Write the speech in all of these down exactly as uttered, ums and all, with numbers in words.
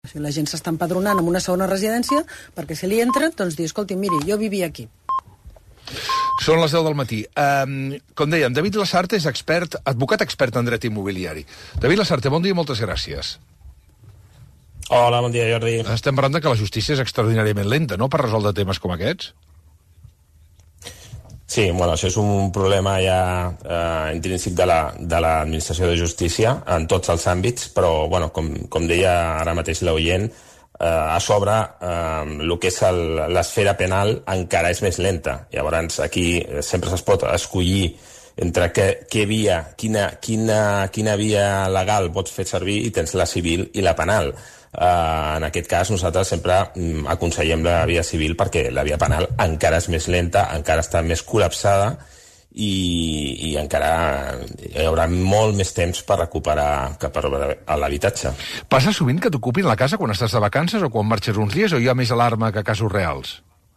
Si la gent s'està empadronant en una segona residència, perquè si li entra, doncs dir, escolti, miri, jo vivia aquí. Són les deu del matí. Um, com dèiem, David Lasarte és expert, advocat expert en dret immobiliari. David Lasarte, bon dia i moltes gràcies. Hola, bon dia, Jordi. Estem parlant de que la justícia és extraordinàriament lenta, no?, per resoldre temes com aquests. Sí, bueno, això és un problema ja eh, intrínsec de l'administració la, de, de justícia en tots els àmbits, però, bueno, com, com deia ara mateix l'oient, eh, a sobre eh, el que és l'esfera penal encara és més lenta. Llavors, aquí sempre es pot escollir entre què, què via, quina, quina, quina via legal pots fer servir, i tens la civil i la penal. Uh, en aquest cas nosaltres sempre um, aconsellem la via civil perquè la via penal encara és més lenta, encara està més col·lapsada i, i encara hi haurà molt més temps per recuperar que per l'habitatge. Passa sovint que t'ocupin la casa quan estàs de vacances o quan marxes uns dies, o hi ha més alarma que casos reals?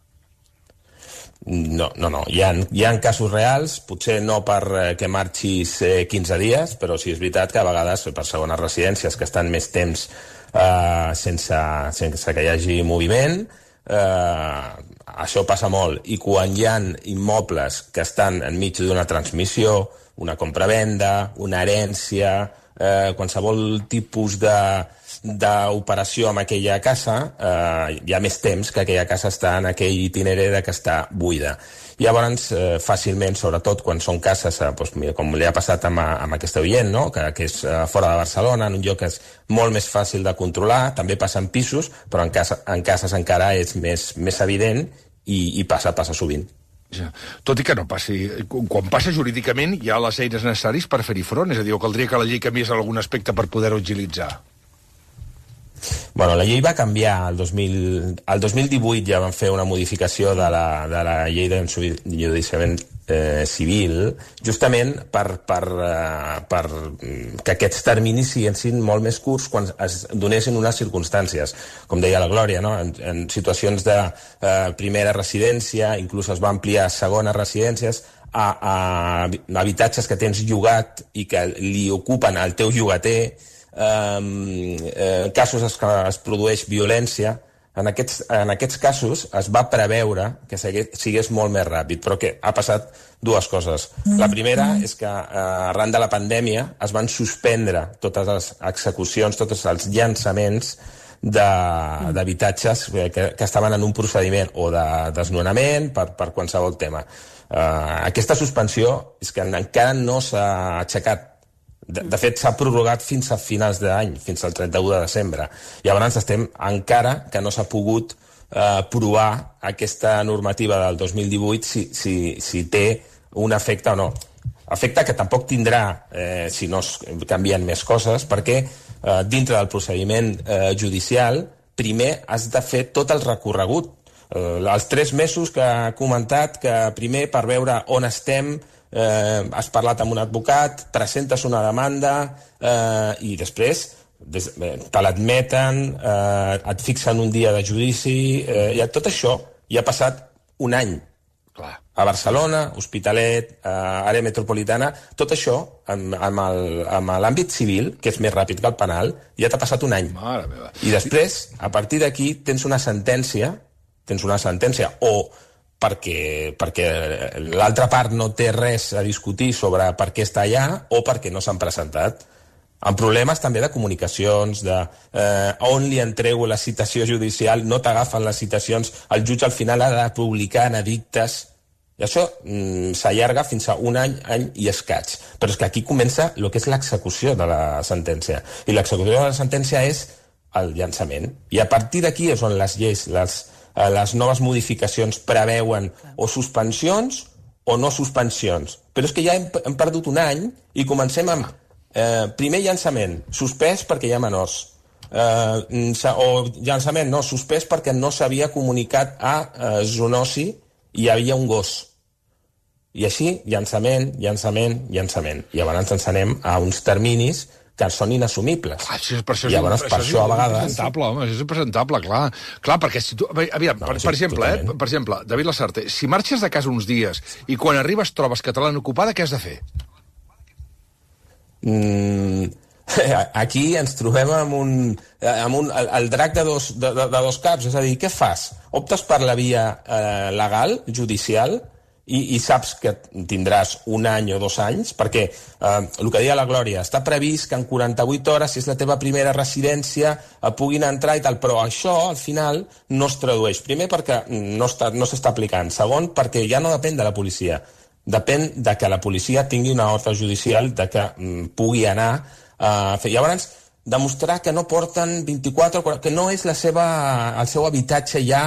No, no, no. Hi ha, hi ha casos reals, potser no per eh, que marxis eh, quinze dies, però sí és veritat que a vegades per segones residències que estan més temps Uh, sense, sense que hi hagi moviment, uh, això passa molt. I quan hi ha immobles que estan enmig d'una transmissió, una compravenda, una herència, uh, qualsevol tipus de d'operació amb aquella casa, eh, hi ha més temps que aquella casa està en aquell itinerari que està buida. Llavors, eh, fàcilment, sobretot quan són cases, eh, doncs, com li ha passat amb, amb aquesta oient, no? que, que és eh, fora de Barcelona, en un lloc que és molt més fàcil de controlar, també passa en pisos, però en, casa, en cases encara és més, més evident i, i passa, passa sovint. Ja. Tot i que no passi, quan passa jurídicament hi ha les eines necessaris per fer-hi front, és a dir, o caldria que la llei canviés algun aspecte per poder-ho agilitzar. Bueno, la llei va canviar el dos mil... El dos mil divuit ja van fer una modificació de la, de la llei d'enjudiciament eh, civil, justament per, per, eh, per que aquests terminis siguin molt més curts quan es donessin unes circumstàncies. Com deia la Glòria, no? en, en situacions de eh, primera residència, inclús es va ampliar a segones residències, a, a, a habitatges que tens llogat i que li ocupen al teu llogater, Um, eh, casos es, que es produeix violència. En aquests, en aquests casos es va preveure que sigués, sigués molt més ràpid, però que ha passat dues coses. La primera és que eh, arran de la pandèmia es van suspendre totes les execucions, tots els llançaments d'habitatges que, que estaven en un procediment o de desnonament per, per qualsevol tema. Uh, aquesta suspensió és que encara no s'ha aixecat. De, de fet, s'ha prorrogat fins a finals d'any, fins al trenta-u de desembre. Llavors estem encara que no s'ha pogut eh, provar aquesta normativa del dos mil divuit si, si, si té un efecte o no. Efecte que tampoc tindrà eh, si no es canvien més coses, perquè eh, dintre del procediment eh, judicial primer has de fer tot el recorregut. Eh, els tres mesos que ha comentat, que primer per veure on estem, Eh, has parlat amb un advocat, presentes una demanda eh, i després des, eh, te l'admeten, eh, et fixen un dia de judici, eh, i tot això ja ha passat un any. Clar. A Barcelona, Hospitalet, eh, àrea metropolitana, tot això amb, amb l'àmbit civil, que és més ràpid que el penal, ja t'ha passat un any. Mare meva. I després, a partir d'aquí, tens una sentència, tens una sentència o perquè, perquè l'altra part no té res a discutir sobre per què està allà o perquè no s'han presentat. Amb problemes també de comunicacions, de eh, on li entrego la citació judicial, no t'agafen les citacions, el jutge al final ha de publicar en edictes, i això mm, s'allarga fins a un any, any i escaig. Però és que aquí comença el que és l'execució de la sentència, i l'execució de la sentència és el llançament. I a partir d'aquí és on les lleis, les les noves modificacions preveuen o suspensions o no suspensions. Però és que ja hem, hem perdut un any i comencem amb eh, primer llançament, suspès perquè hi ha menors, eh, o llançament no, suspès perquè no s'havia comunicat a eh, zoonosi i hi havia un gos. I així, llançament, llançament, llançament. I llavors ens anem a uns terminis que són inassumibles. Clar, això, per això, llavors, això, per això, a vegades... És impresentable, home, és impresentable, clar. Clar, perquè si tu... Aviam, no, per, per, exemple, eh, per exemple, David Lasarte, si marxes de casa uns dies i quan arribes trobes que te l'han ocupada, què has de fer? Mm, aquí ens trobem amb un, amb un el, el drac de dos, de, de, de dos caps, és a dir, què fas? Optes per la via eh, legal, judicial, i, i saps que tindràs un any o dos anys, perquè eh, el que deia la Glòria, està previst que en quaranta-vuit hores, si és la teva primera residència, eh, puguin entrar i tal, però això, al final, no es tradueix. Primer, perquè no està, no s'està aplicant. Segon, perquè ja no depèn de la policia. Depèn de que la policia tingui una ordre judicial de que mm, pugui anar a fer. Llavors, demostrar que no porten vint-i-quatre, que no és la seva, el seu habitatge ja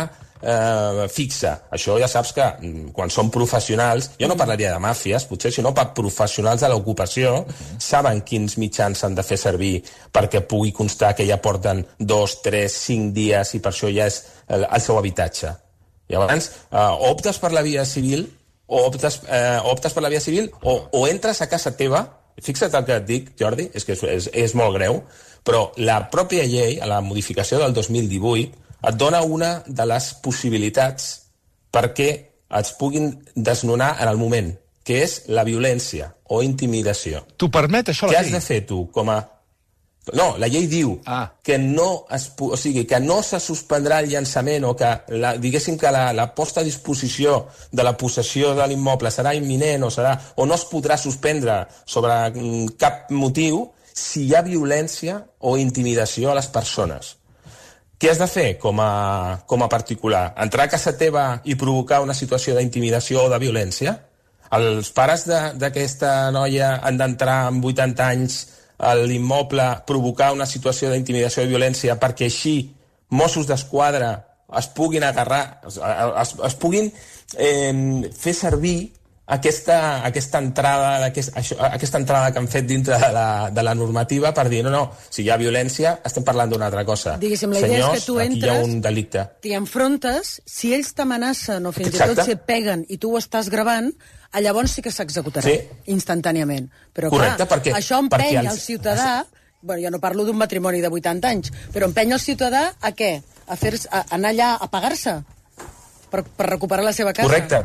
eh, fixe. Això ja saps que quan són professionals, jo no parlaria de màfies, potser, sinó per professionals de l'ocupació, saben quins mitjans s'han de fer servir perquè pugui constar que ja porten dos, tres, cinc dies i per això ja és el, el seu habitatge. Llavors, eh, optes per la via civil o optes, eh, optes per la via civil o, o entres a casa teva. Fixa't el que et dic, Jordi, és que és, és, és molt greu, però la pròpia llei, a la modificació del dos mil divuit, et dona una de les possibilitats perquè es puguin desnonar en el moment, que és la violència o intimidació. T'ho permet, això, la llei? Què llei? has de fer, tu, com a... No, la llei diu ah. que no es, o sigui, que no se suspendrà el llançament o que, la, diguéssim que la, la posta a disposició de la possessió de l'immoble serà imminent o, serà, o no es podrà suspendre sobre cap motiu si hi ha violència o intimidació a les persones. Què has de fer com a, com a particular? Entrar a casa teva i provocar una situació d'intimidació o de violència? Els pares d'aquesta noia han d'entrar amb vuitanta anys a l'immoble, provocar una situació d'intimidació i violència perquè així Mossos d'Esquadra es puguin agarrar, es, es, es puguin eh, fer servir aquesta, aquesta, entrada, aquest, això, aquesta entrada que han fet dintre de la, de la normativa per dir, no, no, si hi ha violència estem parlant d'una altra cosa. Diguéssim, la idea Senyors, és que tu entres, aquí hi ha un delicte. T'hi enfrontes, si ells t'amenacen o fins i tot si et peguen i tu ho estàs gravant, llavors sí que s'executarà sí. instantàniament. Però correcte, clar, perquè, això empeny els... el ciutadà, bueno, jo no parlo d'un matrimoni de vuitanta anys, però empeny el ciutadà a què? A, fer, a anar allà a pagar-se per, per recuperar la seva casa. Correcte.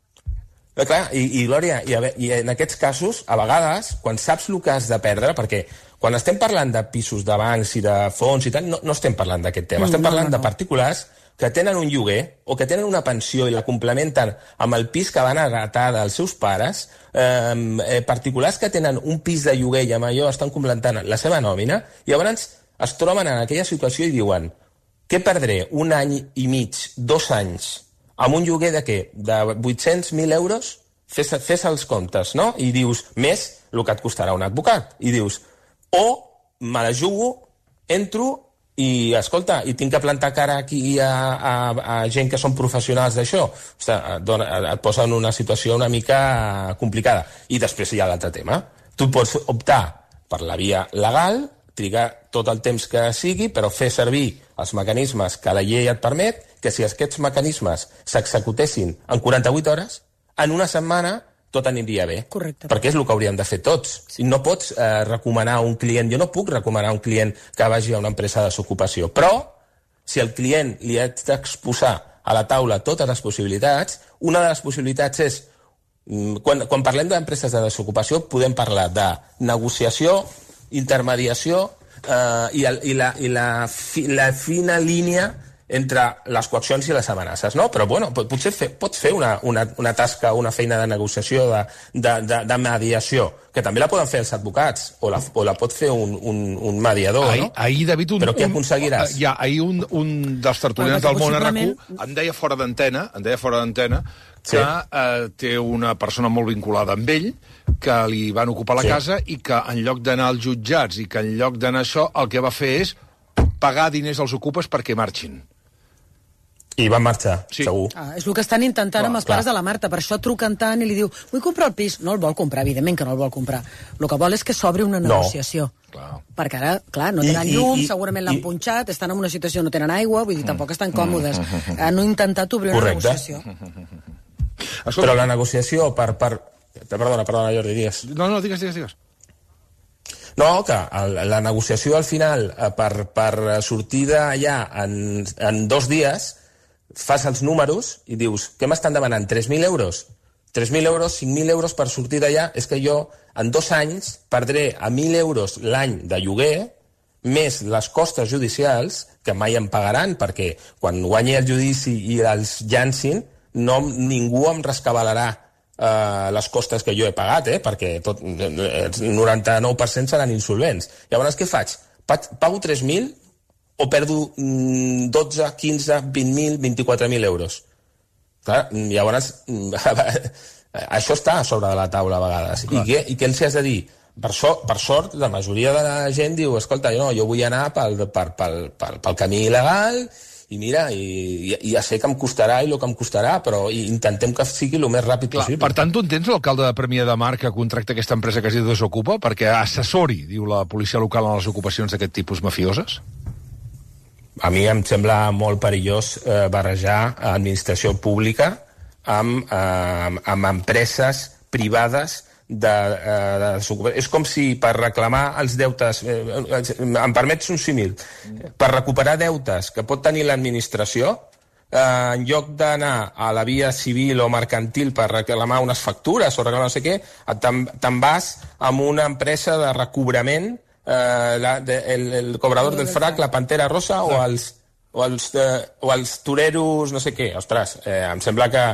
Però, clar, i, i Glòria, i, a, i en aquests casos, a vegades, quan saps el que has de perdre, perquè quan estem parlant de pisos de bancs i de fons i tal, no, no estem parlant d'aquest tema, estem parlant no, no, no. de particulars que tenen un lloguer o que tenen una pensió i la complementen amb el pis que van heretar dels seus pares, eh, eh, particulars que tenen un pis de lloguer i amb allò estan complementant la seva nòmina, i llavors es troben en aquella situació i diuen què perdré un any i mig, dos anys, amb un lloguer de què? De vuit-cents mil euros? Fes, fes els comptes, no? I dius, més el que et costarà un advocat. I dius, o me la jugo, entro i, escolta, i tinc que plantar cara aquí a, a, a gent que són professionals d'això. O sigui, et posa en una situació una mica complicada. I després hi ha l'altre tema. Tu pots optar per la via legal, trigar tot el temps que sigui, però fer servir els mecanismes que la llei et permet, que si aquests mecanismes s'executessin en quaranta-vuit hores, en una setmana tot aniria bé. Correcte. Perquè és el que hauríem de fer tots. Sí. No pots eh, recomanar a un client, jo no puc recomanar a un client que vagi a una empresa de desocupació, però si el client li ha d'exposar a la taula totes les possibilitats, una de les possibilitats és, quan, quan parlem d'empreses de desocupació, podem parlar de negociació, intermediació eh, i, el, i, la, i la, fi, la fina línia entre les coaccions i les amenaces, no? Però, bueno, potser fe, pots fer una, una, una tasca, una feina de negociació, de, de, de, de mediació, que també la poden fer els advocats, o la, o la pot fer un, un, un mediador, ahir, no? Ahir, David, un, però què un, aconseguiràs? Ja, ahir un, un dels tertulians del món a RAC u em deia fora d'antena, em deia fora d'antena, que sí. eh, té una persona molt vinculada amb ell, que li van ocupar la sí. casa i que en lloc d'anar als jutjats i que en lloc d'anar això, el que va fer és pagar diners als ocupes perquè marxin. I van marxar, sí. segur. Ah, és el que estan intentant clar, amb els pares clar. de la Marta. Per això truquen tant i li diu, vull comprar el pis. No el vol comprar, evidentment que no el vol comprar. El que vol és que s'obri una negociació. No. Clar. Perquè ara, clar, no tenen I, llum, i, segurament l'han punxat, estan en una situació, no tenen aigua, vull dir, tampoc estan còmodes. Han intentat obrir una correcte. negociació. Escolta. Però la negociació per... per... Perdona, perdona, Jordi, digues. No, no, digues, digues, digues. No, que la negociació al final, per, per sortir d'allà en, en dos dies, fas els números i dius, què m'estan demanant, tres mil euros? tres mil euros, cinc mil euros per sortir d'allà, és que jo en dos anys perdré a mil euros l'any de lloguer, més les costes judicials, que mai em pagaran, perquè quan guanyi el judici i els llancin, no, ningú em rescabalarà eh, les costes que jo he pagat, eh, perquè tot, el noranta-nou per cent seran insolvents. Llavors, què faig? Pago tres mil o perdo dotze, quinze, vint mil, vint-i-quatre mil euros? Clar, llavors, això està a sobre de la taula a vegades. I què, i què els has de dir? Per, so, per sort, la majoria de la gent diu, escolta, no, jo vull anar pel, pel, pel, pel, pel camí il·legal i mira, i, i ja sé que em costarà i el que em costarà, però intentem que sigui el més ràpid Clar, possible. Per tant, tu entens l'alcalde de Premià de Mar que contracta aquesta empresa que es diu Desocupa perquè assessori, diu la policia local, en les ocupacions d'aquest tipus mafioses? A mi em sembla molt perillós eh, barrejar administració pública amb, eh, amb empreses privades de, eh, de desocupació. És com si per reclamar els deutes, eh, em permets un símil, per recuperar deutes que pot tenir l'administració, eh, en lloc d'anar a la via civil o mercantil per reclamar unes factures o reclamar no sé què, te'n te'n vas amb una empresa de recobrament, eh, la, de, el, el cobrador del frac, la Pantera Rosa, o els, o els, eh, o els toreros no sé què. Ostres, eh, em sembla que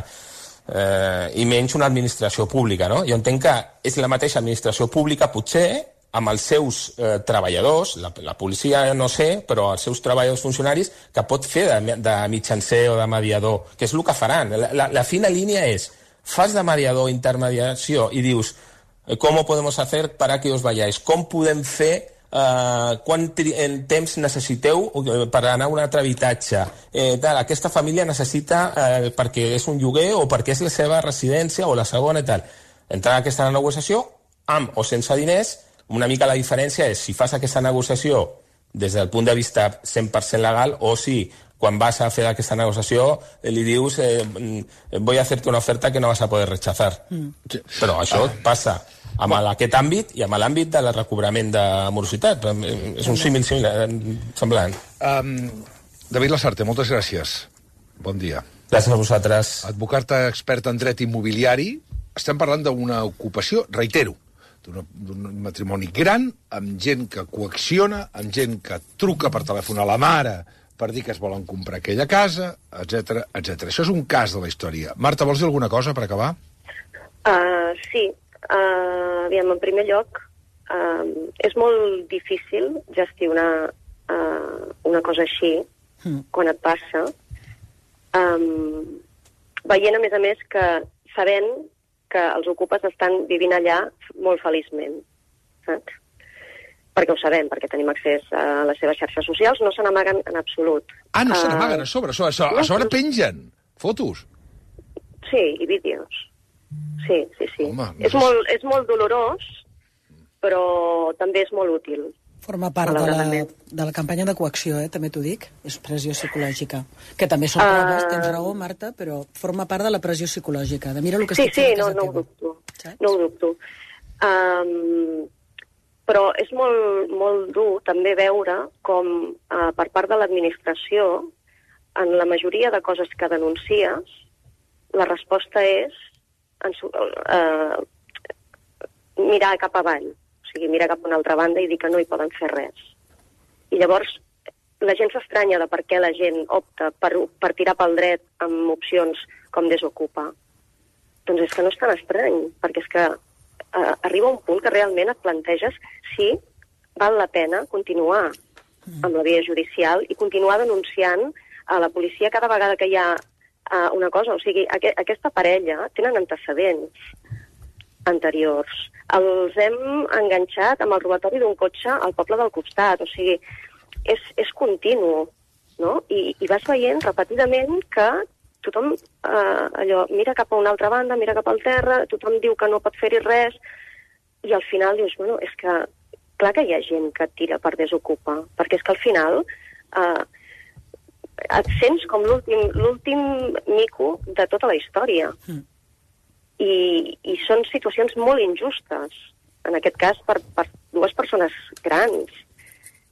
Eh, i menys una administració pública, no? Jo entenc que és la mateixa administració pública, potser, amb els seus eh, treballadors, la, la policia no sé, però els seus treballadors funcionaris, que pot fer de, de mitjancer o de mediador, que és el que faran. La, la, la fina línia és, fas de mediador, intermediació, i dius, com ho podem fer per a que us veiais? Com podem fer Uh, quant en temps necessiteu per anar a un altre habitatge, eh, tal, aquesta família necessita eh, perquè és un lloguer o perquè és la seva residència o la segona i tal. Entrar a aquesta negociació amb o sense diners, una mica la diferència és si fas aquesta negociació des del punt de vista cent per cent legal o si quan vas a fer aquesta negociació li dius eh, voy a hacerte una oferta que no vas a poder rechazar. Mm. Però això passa amb aquest àmbit i amb l'àmbit de recobrament de morositat. És un símil semblant. Um, David Lasarte, moltes gràcies. Bon dia. Gràcies a vosaltres. Advocat expert en dret immobiliari. Estem parlant d'una ocupació, reitero, d'un matrimoni gran, amb gent que coacciona, amb gent que truca per telèfon a la mare per dir que es volen comprar aquella casa, etcètera, etcètera. Això és un cas de la història. Marta, vols dir alguna cosa per acabar? Uh, sí. Uh, aviam, en primer lloc, uh, és molt difícil gestionar uh, una cosa així mm. quan et passa, um, veient, a més a més, que sabent que els ocupes estan vivint allà molt feliçment, saps? Perquè ho sabem, perquè tenim accés a les seves xarxes socials, no se n'amaguen en absolut. Ah, no uh, se n'amaguen a sobre, a sobre, a sobre, a sobre pengen fotos. Sí, i vídeos. Sí, sí, sí. Home, no és, molt, és molt dolorós, però també és molt útil. Forma part de la, de la campanya de coacció, eh? També t'ho dic. És pressió psicològica. Que també són proves, uh... tens raó, Marta, però forma part de la pressió psicològica. De mira el que sí, estic sí, fent no, a casa no teva. ho dubto. Saps? No ho dubto. Um, però és molt, molt dur també veure com uh, per part de l'administració, en la majoria de coses que denuncies, la resposta és En su, uh, mirar cap avall, o sigui, mirar cap a una altra banda i dir que no hi poden fer res. I llavors la gent s'estranya de per què la gent opta per, per tirar pel dret amb opcions com Desocupa. Doncs és que no és tan estrany, perquè és que uh, arriba un punt que realment et planteges si val la pena continuar amb la via judicial i continuar denunciant a la policia cada vegada que hi ha Uh, una cosa, o sigui, aqu aquesta parella tenen antecedents anteriors. Els hem enganxat amb el robatori d'un cotxe al poble del costat, o sigui, és, és continu, no? I, i vas veient repetidament que tothom uh, allò, mira cap a una altra banda, mira cap al terra, tothom diu que no pot fer-hi res, i al final dius, bueno, és que clar que hi ha gent que tira per Desocupa, perquè és que al final uh, et sents com l'últim mico de tota la història. Mm. I, I són situacions molt injustes, en aquest cas per, per dues persones grans.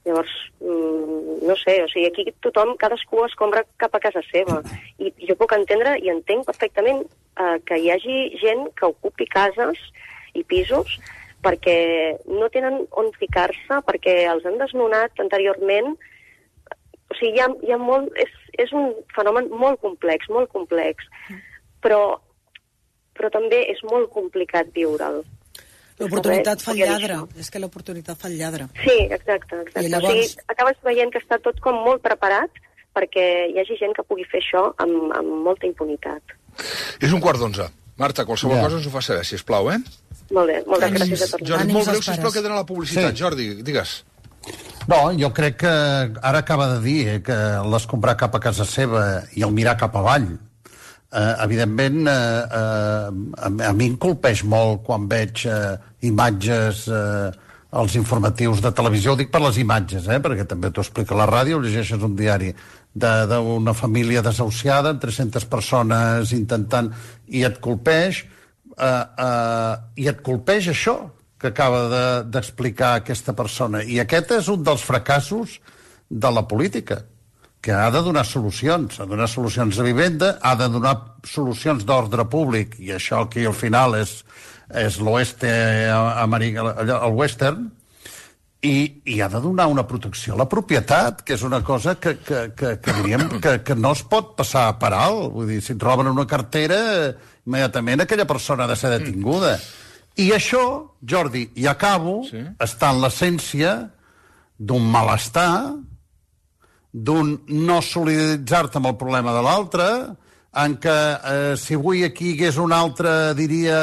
Llavors, no sé, o sigui, aquí tothom, cadascú es compra cap a casa seva. I jo puc entendre i entenc perfectament eh, que hi hagi gent que ocupi cases i pisos perquè no tenen on ficar-se, perquè els han desnonat anteriorment. O sigui, hi ha, hi ha molt, és, és un fenomen molt complex, molt complex, però, però també és molt complicat viure'l. L'oportunitat fa el lladre, és que l'oportunitat fa el lladre. Sí, exacte, exacte. Llavors... O sigui, acabes veient que està tot com molt preparat perquè hi hagi gent que pugui fer això amb, amb molta impunitat. És un quart d'onze. Marta, qualsevol yeah. cosa ens ho fa saber, sisplau, eh? Molt bé, moltes Ànims. gràcies a tots. Jordi, molt breu, sisplau, que tenen la publicitat. Sí. Jordi, digues. No, jo crec que ara acaba de dir eh, que l'escombrar cap a casa seva i el mirar cap avall, eh, evidentment, eh, eh, a, a mi em colpeix molt quan veig eh, imatges eh, als informatius de televisió. Ho dic per les imatges, eh, perquè també t'ho explica la ràdio, llegeixes un diari d'una família desahuciada amb tres-centes persones intentant... i et colpeix, eh, eh, i et colpeix això que acaba d'explicar de, aquesta persona. I aquest és un dels fracassos de la política, que ha de donar solucions, ha de donar solucions de vivenda, ha de donar solucions d'ordre públic, i això aquí al final és, és l'oeste americà, el western, i, i ha de donar una protecció a la propietat, que és una cosa que, que, que, que diríem que, que no es pot passar per alt. Vull dir, si et roben una cartera, immediatament aquella persona ha de ser detinguda. I això, Jordi, i acabo, sí. està en l'essència d'un malestar, d'un no solidaritzar-te amb el problema de l'altre, en què eh, si avui aquí hi hagués un altre diria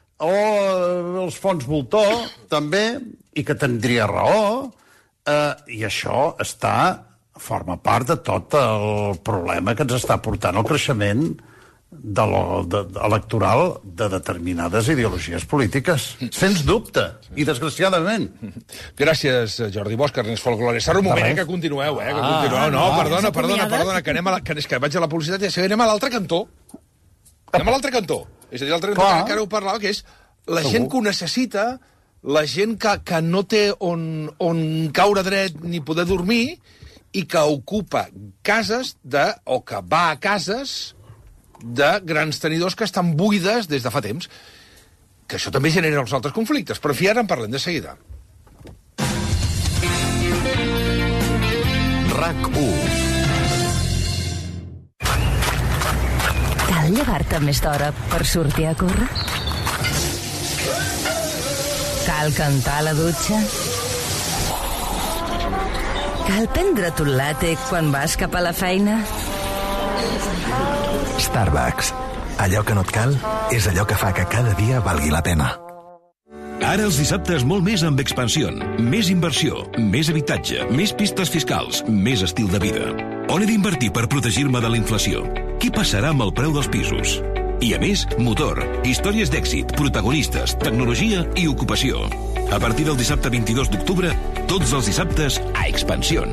oh, els fons voltor, també, i que tindria raó, eh, i això està, forma part de tot el problema que ens està portant el creixement de lo, de, de, electoral de determinades ideologies polítiques. Sens dubte, i desgraciadament. Gràcies, Jordi Bosch, Ernest Folklore. Serà un moment, eh, que continueu, eh, que continueu. No, ah, perdona, perdona, perdona, que anem a la, que, és que vaig a la publicitat i anem a l'altre cantó. Anem a l'altre cantó. És a dir, l'altre cantó, que ara ho parlava, que és la gent que ho necessita, la gent que, que no té on, on caure dret ni poder dormir i que ocupa cases de, o que va a cases de grans tenidors que estan buides des de fa temps. Que això també genera els altres conflictes, però fi, ara en parlem de seguida. RAC u. Cal llevar-te més d'hora per sortir a córrer? Cal cantar a la dutxa? Cal prendre't un latte quan vas cap a la feina? Starbucks. Allò que no et cal és allò que fa que cada dia valgui la pena. Ara els dissabtes molt més amb Expansión. Més inversió, més habitatge, més pistes fiscals, més estil de vida. On he d'invertir per protegir-me de la inflació? Què passarà amb el preu dels pisos? I a més, motor, històries d'èxit, protagonistes, tecnologia i ocupació. A partir del dissabte vint-i-dos d'octubre, tots els dissabtes a Expansión.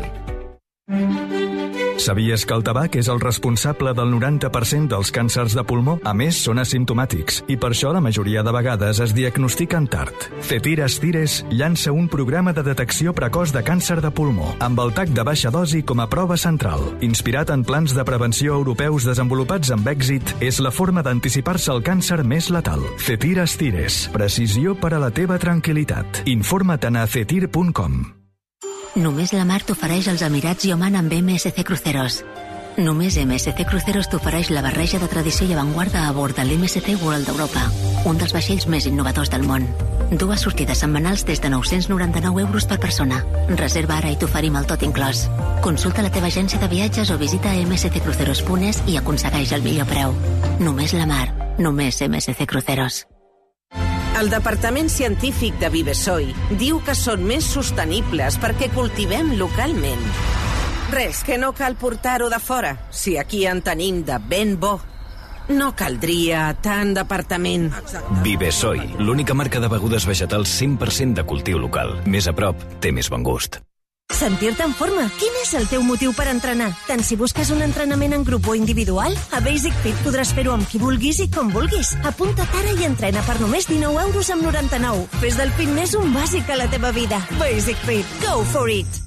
Sabies que el tabac és el responsable del noranta per cent dels càncers de pulmó? A més, són asimptomàtics i per això la majoria de vegades es diagnostiquen tard. Cetir Astires llança un programa de detecció precoç de càncer de pulmó amb el tac de baixa dosi com a prova central. Inspirat en plans de prevenció europeus desenvolupats amb èxit, és la forma d'anticipar-se al càncer més letal. Cetir Astires. Precisió per a la teva tranquil·litat. Informa't a cetir punt com. Només la mar t'ofereix els Emirats i Oman amb M S C Cruceros. Només M S C Cruceros t'ofereix la barreja de tradició i avantguarda a bord de l'M S C World d'Europa, un dels vaixells més innovadors del món. Dues sortides setmanals des de nou-cents noranta-nou euros per persona. Reserva ara i t'oferim el tot inclòs. Consulta la teva agència de viatges o visita m s c cruceros punt es i aconsegueix el millor preu. Només la mar, només M S C Cruceros. El Departament Científic de Vivesoi diu que són més sostenibles perquè cultivem localment. Res, que no cal portar-ho de fora, si aquí en tenim de ben bo. No caldria tant departament. Vivesoi, l'única marca de begudes vegetals cent per cent de cultiu local. Més a prop, té més bon gust. Sentir-te en forma. Quin és el teu motiu per entrenar? Tant si busques un entrenament en grup o individual, a Basic Fit podràs fer-ho amb qui vulguis i com vulguis. Apunta't ara i entrena per només dinou euros amb noranta-nou. Fes del fitness un bàsic a la teva vida. Basic Fit. Go for it!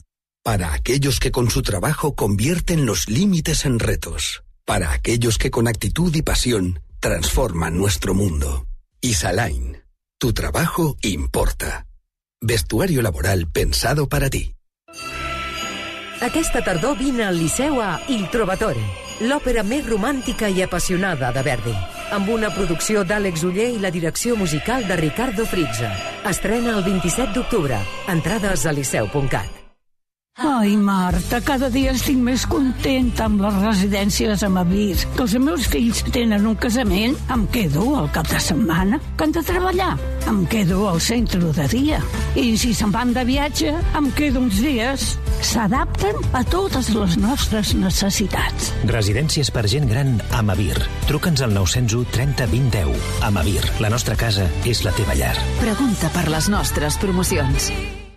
Para aquellos que con su trabajo convierten los límites en retos. Para aquellos que con actitud y pasión transforman nuestro mundo. Isaline. Tu trabajo importa. Vestuario laboral pensado para ti. Aquesta tardor vine al Liceu a Il Trovatore, l'òpera més romàntica i apassionada de Verdi, amb una producció d'Àlex Oller i la direcció musical de Ricardo Frizza. Estrena el vint-i-set d'octubre. Entrades a liceu punt cat. Ai, Marta, cada dia estic més contenta amb les residències amb avís. Que els meus fills tenen un casament, em quedo al cap de setmana. Que han de treballar, em quedo al centre de dia. I si se'n van de viatge, em quedo uns dies. S'adapten a totes les nostres necessitats. Residències per gent gran Amavir. Truca'ns al nou cents u trenta vint deu. Amavir, la nostra casa és la teva llar. Pregunta per les nostres promocions.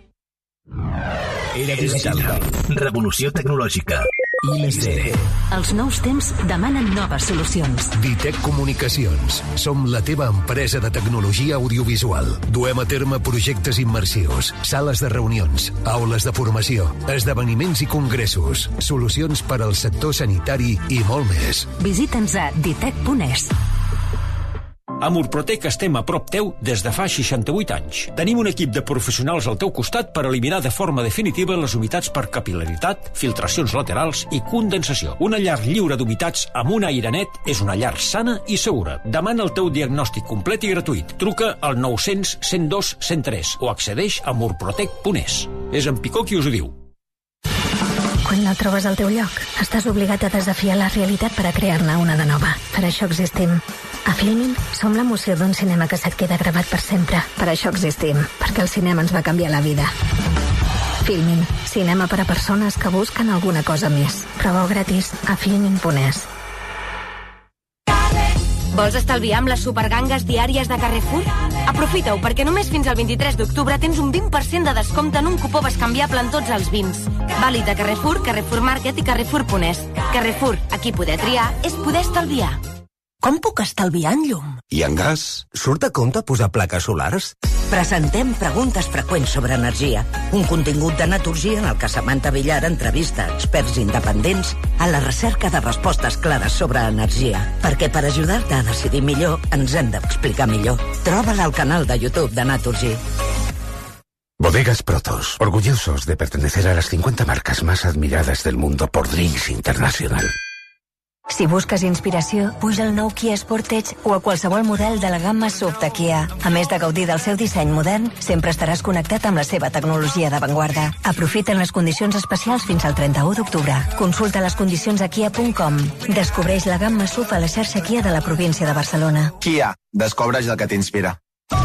Era digital. Revolució tecnològica. I més D. Els nous temps demanen noves solucions. Ditec Comunicacions. Som la teva empresa de tecnologia audiovisual. Duem a terme projectes immersius, sales de reunions, aules de formació, esdeveniments i congressos, solucions per al sector sanitari i molt més. Visita'ns a ditec punt es. A Murprotec estem a prop teu des de fa seixanta-vuit anys. Tenim un equip de professionals al teu costat per eliminar de forma definitiva les humitats per capil·laritat, filtracions laterals i condensació. Una llar lliure d'humitats amb un aire net és una llar sana i segura. Demana el teu diagnòstic complet i gratuït. Truca al nou cents cent dos cent tres o accedeix a murprotec punt es. És en Picó qui us ho diu. Quan no trobes el teu lloc, estàs obligat a desafiar la realitat per a crear-ne una de nova. Per això existim. A Filmin som l'emoció d'un cinema que se't queda gravat per sempre. Per això existim, perquè el cinema ens va canviar la vida. Filmin, cinema per a persones que busquen alguna cosa més. Prova-ho gratis a filmin punt es. Vols estalviar amb les supergangues diàries de Carrefour? Aprofita-ho, perquè només fins al vint-i-tres d'octubre tens un vint per cent de descompte en un cupó bescanviable en tots els vins. Vàlid a Carrefour, Carrefour Market i Carrefour punt es. Carrefour, aquí poder triar és poder estalviar. Com puc estalviar en llum? I en gas? Surt a compte posar plaques solars? Presentem preguntes freqüents sobre energia. Un contingut de Naturgy en el que Samantha Villar entrevista experts independents a la recerca de respostes clares sobre energia. Perquè per ajudar-te a decidir millor, ens hem d'explicar millor. Troba-la al canal de YouTube de Naturgy. Bodegas Protos, orgullosos de pertenecer a las cincuenta marcas más admiradas del mundo por Drinks International. Si busques inspiració, puja al nou Kia Sportage o a qualsevol model de la gamma S U V de Kia. A més de gaudir del seu disseny modern, sempre estaràs connectat amb la seva tecnologia d'avantguarda. Aprofita'n les condicions especials fins al trenta-u d'octubre. Consulta les condicions a kia punt com. Descobreix la gamma S U V a la xarxa Kia de la província de Barcelona. Kia, descobreix el que t'inspira.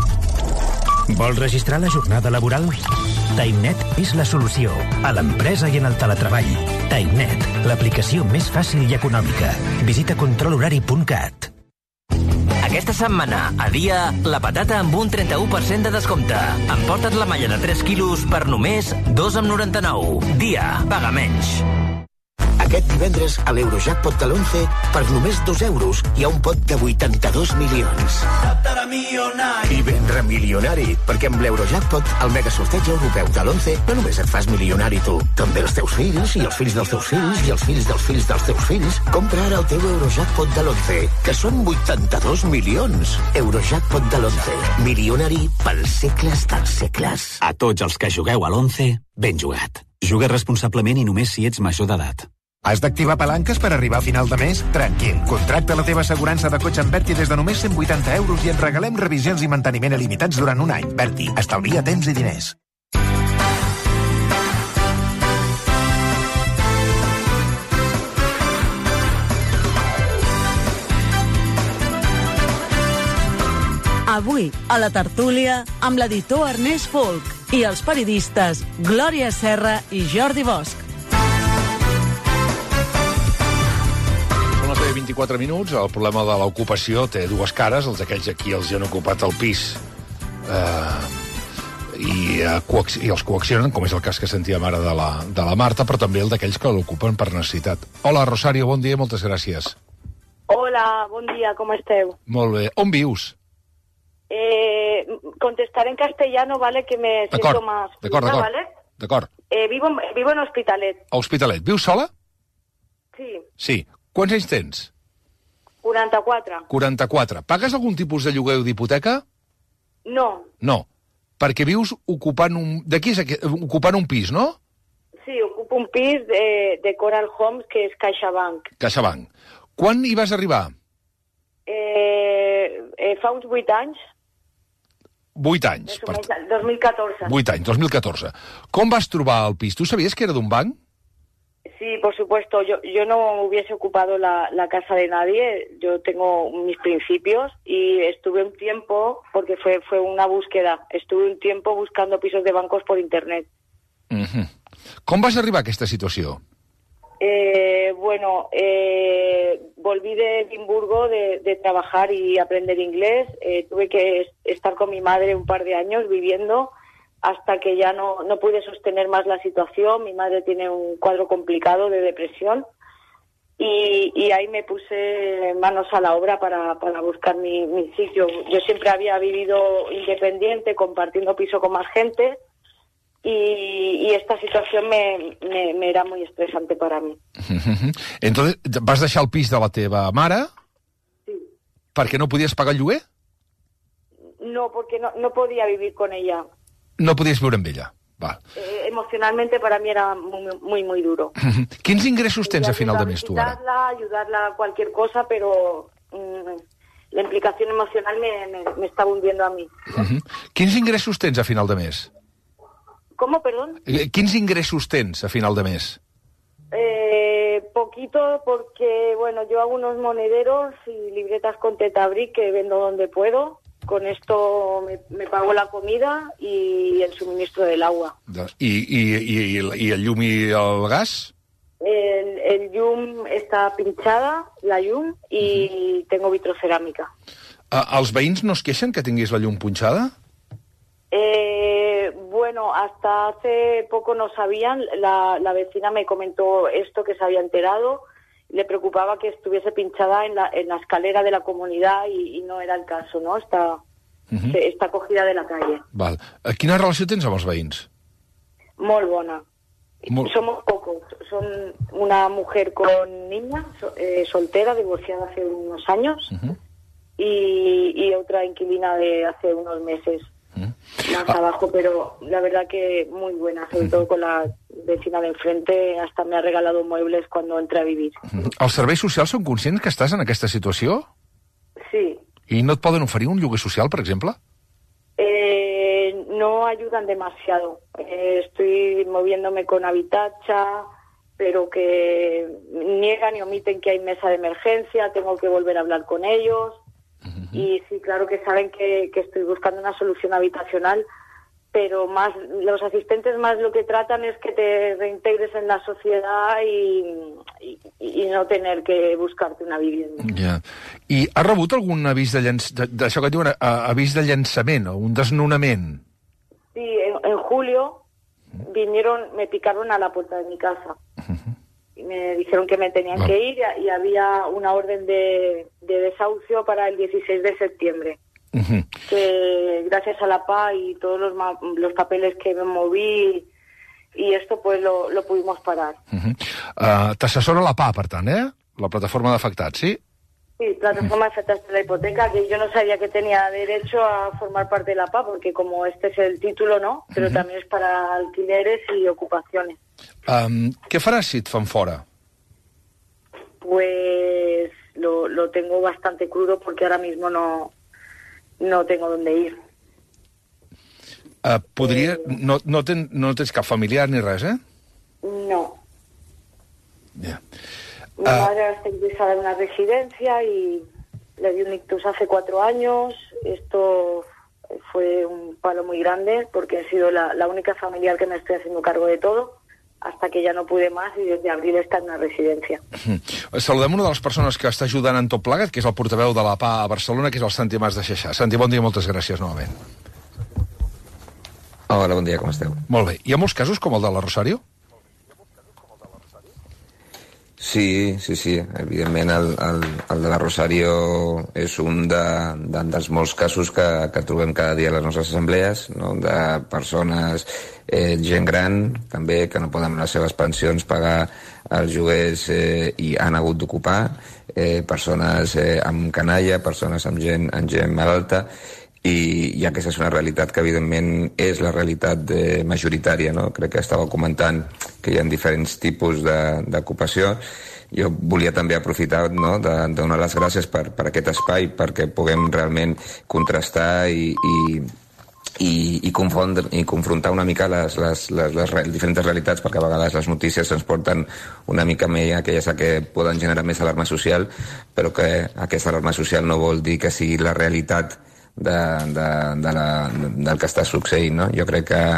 Vols registrar la jornada laboral? TimeNet és la solució a l'empresa i en el teletreball. TimeNet, l'aplicació més fàcil i econòmica. Visita control horari punt cat. Aquesta setmana, a Dia, la patata amb un trenta-u per cent de descompte. Emporta't la malla de tres quilos per només dos coma noranta-nou. Dia, paga menys. Aquest divendres a l'Eurojackpot de l'once per només dos euros hi ha un pot de vuitanta-dos milions. I vendre milionari, perquè amb l'Eurojackpot, el megasorteig europeu de l'once, no només et fas milionari tu, també els teus fills, i els fills dels teus fills, i els fills dels fills dels teus fills. Compra ara el teu Eurojackpot de l'once, que són vuitanta-dos milions. Eurojackpot de l'once, milionari pels segles dels segles. A tots els que jugueu a l'once, ben jugat. Juga responsablement i només si ets major d'edat. Has d'activar palanques per arribar a final de mes? Tranquil, contracta la teva assegurança de cotxe amb Berti des de només cent vuitanta euros i et regalem revisions i manteniment il·limitats durant un any. Berti, estalvia temps i diners. Avui, a la tertúlia, amb l'editor Ernest Folk i els periodistes Glòria Serra i Jordi Bosch. vint-i-quatre minuts, el problema de l'ocupació té dues cares, els aquells aquí els han ocupat el pis eh, i, eh, i els coaccionen, com és el cas que sentíem ara de la, de la Marta, però també el d'aquells que l'ocupen per necessitat. Hola, Rosario, bon dia, moltes gràcies. Hola, bon dia, com esteu? Molt bé. On vius? Eh, contestaré en castellano, ¿vale? Que me siento más... D'acord, d'acord, ¿vale? d'acord. Eh, vivo, vivo en Hospitalet. A Hospitalet. Vius sola? Sí. Sí. Quants anys tens? quaranta-quatre. quaranta-quatre. Pagues algun tipus de lloguer o d'hipoteca? No. No. Perquè vius ocupant un... De qui és aquest? Ocupant un pis, no? Sí, ocupo un pis de, de Coral Homes, que és CaixaBank. CaixaBank. Quan hi vas arribar? Eh, eh, fa uns vuit anys. Vuit anys. Per... dos mil catorze. Vuit anys, dos mil catorze. Com vas trobar el pis? Tu sabies que era d'un banc? Sí, por supuesto. Yo, yo no hubiese ocupado la, la casa de nadie. Yo tengo mis principios y estuve un tiempo, porque fue, fue una búsqueda, estuve un tiempo buscando pisos de bancos por internet. Uh-huh. Com vas arribar a aquesta situació? Eh, bueno, eh, volví de Edimburgo de, de trabajar y aprender inglés. Eh, tuve que estar con mi madre un par de años viviendo hasta que ya no, no pude sostener más la situación. Mi madre tiene un cuadro complicado de depresión y, y ahí me puse manos a la obra para, para buscar mi, mi sitio. Yo siempre había vivido independiente, compartiendo piso con más gente. Y, y esta situación me, me, me era muy estresante para mí. Entonces, vas deixar el pis de la teva mare? Sí. Perquè no podies pagar el lloguer? No, porque no, no podía vivir con ella. No podies viure amb ella? Va. Eh, emocionalmente para mí era muy, muy, muy duro. Quins ingressos tens a final de mes, tu, ara? Ayudarla a cualquier cosa, pero mmm, la implicación emocional me, me, me está hundiendo a mí. Uh-huh. Quins ingressos tens a final de mes? ¿Cómo, perdón? Quins ingressos tens a final de mes? Eh, poquito, porque, bueno, yo hago unos monederos y libretas con Tetabric que vendo donde puedo. Con esto me, me pago la comida y el suministro del agua. I, i, i, i el llum i el gas? El, el llum está pinchada, la llum, y uh-huh. tengo vitrocerámica. Uh, els veïns no es queixen que tinguis la llum punxada? Eh, bueno, hasta hace poco no sabían. La, la vecina me comentó esto, que se había enterado. Le preocupaba que estuviese pinchada en la, en la escalera de la comunidad y, y no era el caso, ¿no? Está, uh-huh. está cogida de la calle. Val. Quina relació tens amb els veïns? Molt bona. Molt... Somos pocos. Son una mujer con niña, eh, soltera, divorciada hace unos años, uh-huh. y, y otra inquilina de hace unos meses. Más ah. abajo, pero la verdad que muy buena, sobre todo con la vecina de enfrente, hasta me ha regalado muebles cuando entré a vivir. Els serveis socials són conscients que estàs en aquesta situació? Sí. I no et poden oferir un lloguer social, per exemple? Eh, no ayudan demasiado. Eh, estoy moviéndome con Habitacha, pero que niegan y omiten que hay mesa de emergencia, tengo que volver a hablar con ellos. Uh-huh. Y sí, claro que saben que, que estoy buscando una solución habitacional, pero más los asistentes más lo que tratan es que te reintegres en la sociedad y, y, y no tener que buscarte una vivienda. Yeah. I has rebut algun avís de llanç... d'això que diuen, avís de llançament o un desnonament? Sí, en, en julio vinieron, me picaron a la puerta de mi casa. Uh-huh. Y me dijeron que me tenían oh. que ir y había una orden de, de desahucio para el dieciséis de septiembre. Uh-huh. Que gracias a la P A y todos los, los papeles que me moví y esto pues lo, lo pudimos parar. Uh-huh. uh, T'assessora la P A, per tant, eh? La plataforma d'afectats, ¿sí? Sí, plataforma de afectados de la hipoteca, que yo no sabía que tenía derecho a formar parte de la P A, porque como este es el título, ¿no? Pero uh-huh. también es para alquileres y ocupaciones. Um, què faràs si et fan fora? Pues lo, lo tengo bastante crudo porque ahora mismo no, no tengo dónde ir. Uh, podria... Eh... No, no, ten, no tens cap familiar ni res, eh? No. Yeah. Mi uh... madre está ingresada en una residencia y le di un ictus hace cuatro años. Esto fue un palo muy grande porque he sido la, la única familiar que me estoy haciendo cargo de todo, hasta que ja no pude más i des d'abril està en una residència. Saludem una de les persones que està ajudant en tot plegat, que és el portaveu de la P A a Barcelona, que és el Santi Mas de Xaixà. Santi, bon dia, moltes gràcies novament. Hola, bon dia, com esteu? Molt bé. Hi ha molts casos com el de la Rosario? Sí, sí, sí. Evidentment el, el, el de la Rosario és un de, de, dels molts casos que, que trobem cada dia a les nostres assemblees, no? De persones, eh, gent gran, també, que no poden amb les seves pensions pagar els lloguers eh, i han hagut d'ocupar, eh, persones eh, amb canalla, persones amb gent, amb gent malalta, i, i aquesta és una realitat que evidentment és la realitat eh, majoritària, no? Crec que estava comentant que hi ha diferents tipus d'ocupació. Jo volia també aprofitar, no, de, de donar les gràcies per, per aquest espai, perquè puguem realment contrastar i, i, i, i, confondre, i confrontar una mica les, les, les, les, les diferents realitats, perquè a vegades les notícies ens porten una mica més aquelles que poden generar més alarma social, però que aquesta alarma social no vol dir que sigui la realitat De, de, de la, del que està succeint, no? Jo crec que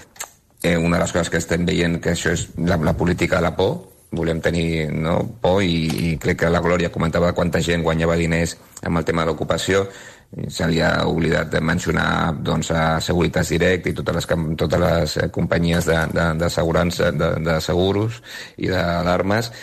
eh, una de les coses que estem veient que això és la, la política de la por, volem tenir, no, por, i, i crec que la Glòria comentava quanta gent guanyava diners amb el tema de l'ocupació, se li ha oblidat de mencionar, doncs, a Seguretat Direct i totes les, totes les companyies de, de, d'assegurança, de, de seguros i d'alarmes.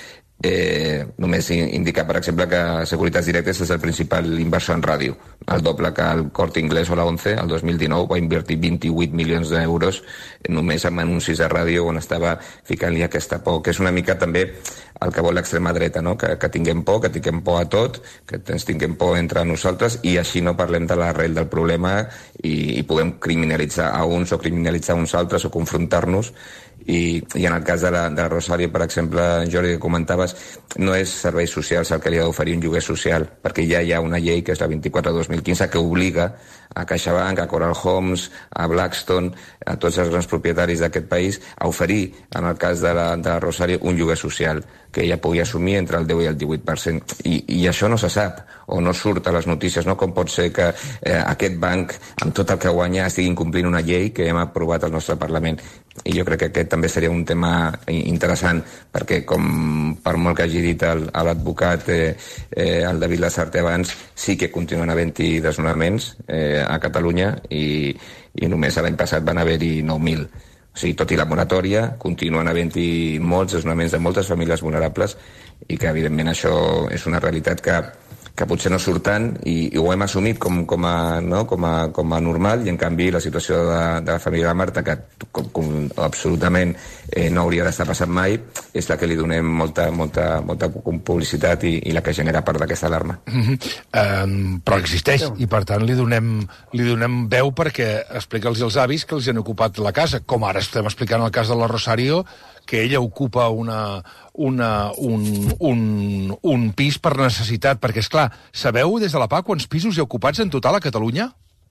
Eh, només indicar, per exemple, que Seguretat Direct és el principal inversor en ràdio, el doble que el Corte Inglés o la ONCE. El dos mil dinou va invertir vint-i-vuit milions d'euros només en anuncis de ràdio on estava ficant-li aquesta por, que és una mica també el que vol l'extrema dreta, no? que, que tinguem por, que tinguem por a tot, que ens tinguem por entre nosaltres, i així no parlem de l'arrel del problema i, i podem criminalitzar a uns o criminalitzar uns altres o confrontar-nos. I, i en el cas de la, de la Rosario, per exemple, Jordi, que comentaves, no és serveis socials el que li ha d'oferir un lloguer social, perquè ja hi ha una llei, que és la vint-i-quatre dos mil quinze, que obliga a CaixaBank, a Coral Homes, a Blackstone, a tots els grans propietaris d'aquest país, a oferir, en el cas de la, de la Rosario, un lloguer social, que ella pugui assumir entre el deu i el divuit per cent. I, i això no se sap, o no surt a les notícies, no? Com pot ser que eh, aquest banc, amb tot el que guanya, estigui incomplint una llei que hem aprovat al nostre Parlament. I jo crec que aquest també seria un tema interessant, perquè com per molt que hagi dit l'advocat eh, eh, el David Lasarte abans, sí que continuen havent-hi desnonaments eh, a Catalunya i, i només l'any passat van haver-hi nou mil. O sigui, tot i la moratòria, continuen havent-hi molts desnonaments de moltes famílies vulnerables i que evidentment això és una realitat que que potser no surt tant i, i ho hem assumit com, com, a, no? com, a, com a normal, i en canvi la situació de, de la família de Marta, que com, com, absolutament eh, no hauria d'estar passant mai, és la que li donem molta, molta, molta publicitat i, i la que genera part d'aquesta alarma. Mm-hmm. um, però existeix i per tant li donem, li donem veu perquè explica'ls als avis que els han ocupat la casa, com ara estem explicant el cas de la Rosario, que ella ocupa una, una, un, un, un pis per necessitat, perquè, és clar, sabeu des de la P A quants pisos hi ha ocupats en total a Catalunya?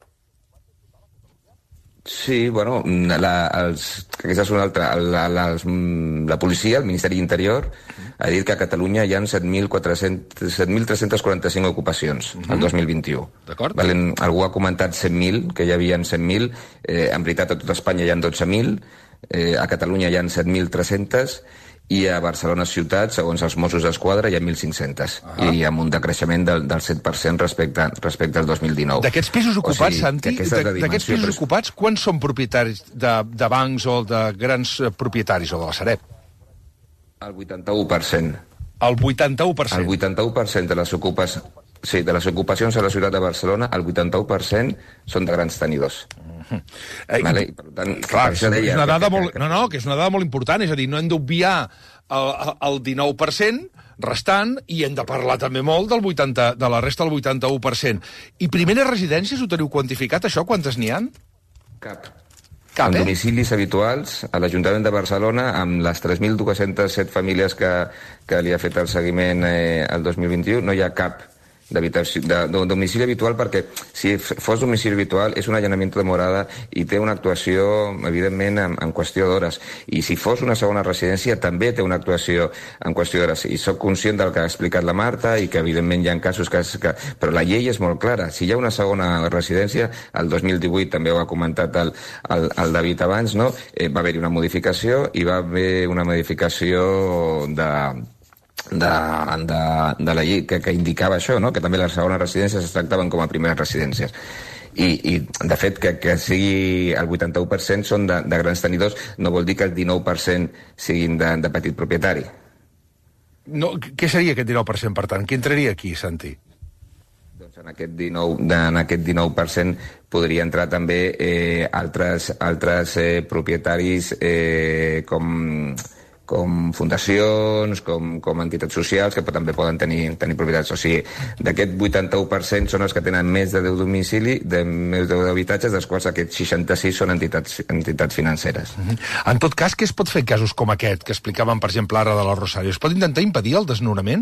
Sí, bueno, la, els, aquesta és una altra. La, la, la policia, el Ministeri d'Interior, ha dit que a Catalunya hi ha set mil tres-cents quaranta-cinc ocupacions uh-huh. el dos mil vint-i-u. D'acord. Valen, algú ha comentat cent mil, que hi havia cent mil. Eh, en veritat, a tot Espanya hi ha dotze mil. Eh, a Catalunya hi ha set mil tres-cents i a Barcelona ciutat, segons els Mossos d'Esquadra, hi ha mil cinc-cents, uh-huh. i amb un decreixement del, del set per cent respecte, respecte al dos mil dinou. D'aquests pisos ocupats, o sigui, Santi, d'aquests pisos però... ocupats, quants són propietaris de, de bancs o de grans propietaris, o de la Sareb? El vuitanta-u per cent. El vuitanta-u per cent? El vuitanta-u per cent de les ocupes... Sí, de les ocupacions a la ciutat de Barcelona, el vuitanta-u per cent són de grans tenidors. Uh-huh. Eh, vale? I, per tant, clar, per això deia, és una dada que, molt... que... No, no, que és una dada molt important, és a dir, no hem d'obviar el, el dinou per cent restant i hem de parlar també molt del vuitanta, de la resta del vuitanta-u per cent. I primeres residències, ho teniu quantificat, això? Quantes n'hi ha? Cap. Cap, en eh? domicilis habituals, a l'Ajuntament de Barcelona, amb les tres mil dos-cents set famílies que, que li ha fet el seguiment eh, el dos mil vint-i-u, no hi ha cap de, de domicili habitual, perquè si fos domicili habitual és un allanament de morada i té una actuació, evidentment, en, en qüestió d'hores. I si fos una segona residència també té una actuació en qüestió d'hores. I sóc conscient del que ha explicat la Marta i que, evidentment, hi ha casos que... que però la llei és molt clara. Si hi ha una segona residència, el dos mil divuit també ho ha comentat el, el, el David abans, no? Eh, va haver-hi una modificació i va haver una modificació de... De, de, de la llei que, que indicava això, no? Que també les segones residències es tractaven com a primeres residències. I, i de fet, que, que sigui el vuitanta-u per cent són de, de grans tenidors, no vol dir que el dinou per cent siguin de, de petit propietari. no, què seria aquest dinou per cent, per tant? Què entraria aquí, Santi? Doncs en aquest dinou, en aquest dinou per cent podria entrar també eh, altres, altres eh, propietaris eh, com... com fundacions, com, com entitats socials, que també poden tenir, tenir propietats. O sigui, d'aquest vuitanta-u per cent són els que tenen més de deu domicili, de més de deu habitatges, dels quals aquests seixanta-sis són entitats, entitats financeres. Uh-huh. En tot cas, què es pot fer en casos com aquest, que explicaven, per exemple, ara de la Rosario? Es pot intentar impedir el desnonament?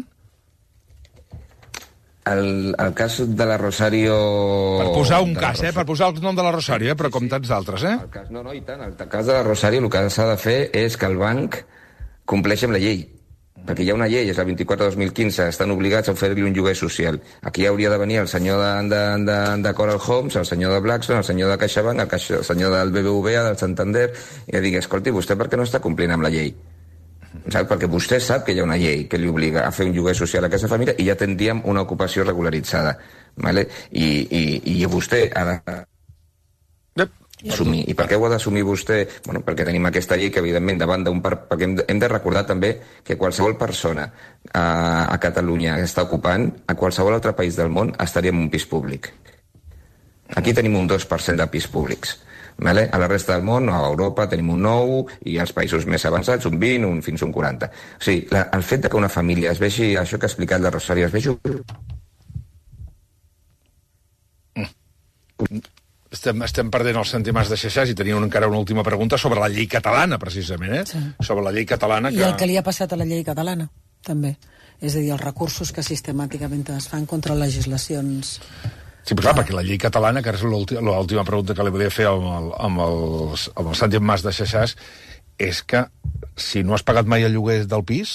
El, el cas de la Rosario... Per posar un cas, eh? Per posar el nom de la Rosario, eh? Però com tants d'altres, eh? El cas, no, no, i tant. El cas de la Rosario el que s'ha de fer és que el banc compleix amb la llei, perquè hi ha una llei, és la vint-i-quatre dos mil quinze, estan obligats a oferir-li un lloguer social. Aquí hauria de venir el senyor de, de, de, de Coral Homes, el senyor de Blackstone, el senyor de CaixaBank, el, Caixa, el senyor del B B V A, del Santander, i digui, escolti, vostè per què no està complint amb la llei? Sap? Perquè vostè sap que hi ha una llei que li obliga a fer un lloguer social a aquesta família i ja tindríem una ocupació regularitzada. Vale? I, i, i vostè ha de... assumir. I per què ho ha d'assumir vostè? Bueno, perquè tenim aquesta llei que, evidentment, davant d'un... Par... perquè hem de, hem de recordar també que qualsevol persona a, a Catalunya que està ocupant, a qualsevol altre país del món, estaria en un pis públic. Aquí tenim un dos per cent de pis públics. Vale? A la resta del món, a Europa, tenim un nou, i als països més avançats, un vint, un, fins un quaranta. O sigui, la, el fet de que una família es vegi, això que ha explicat la Rosario, es vegi... Mm. Estem, estem perdent els centimars de Xaxàs i teníem encara una última pregunta sobre la llei catalana, precisament, eh? Sí. Sobre la llei catalana que... I el que li ha passat a la llei catalana, també. És a dir, els recursos que sistemàticament es fan contra legislacions... Sí, però clar, perquè la llei catalana, que és l'última pregunta que li volia fer amb el, amb el, amb el Santi Mas de Xaxàs, és que si no has pagat mai el lloguer del pis,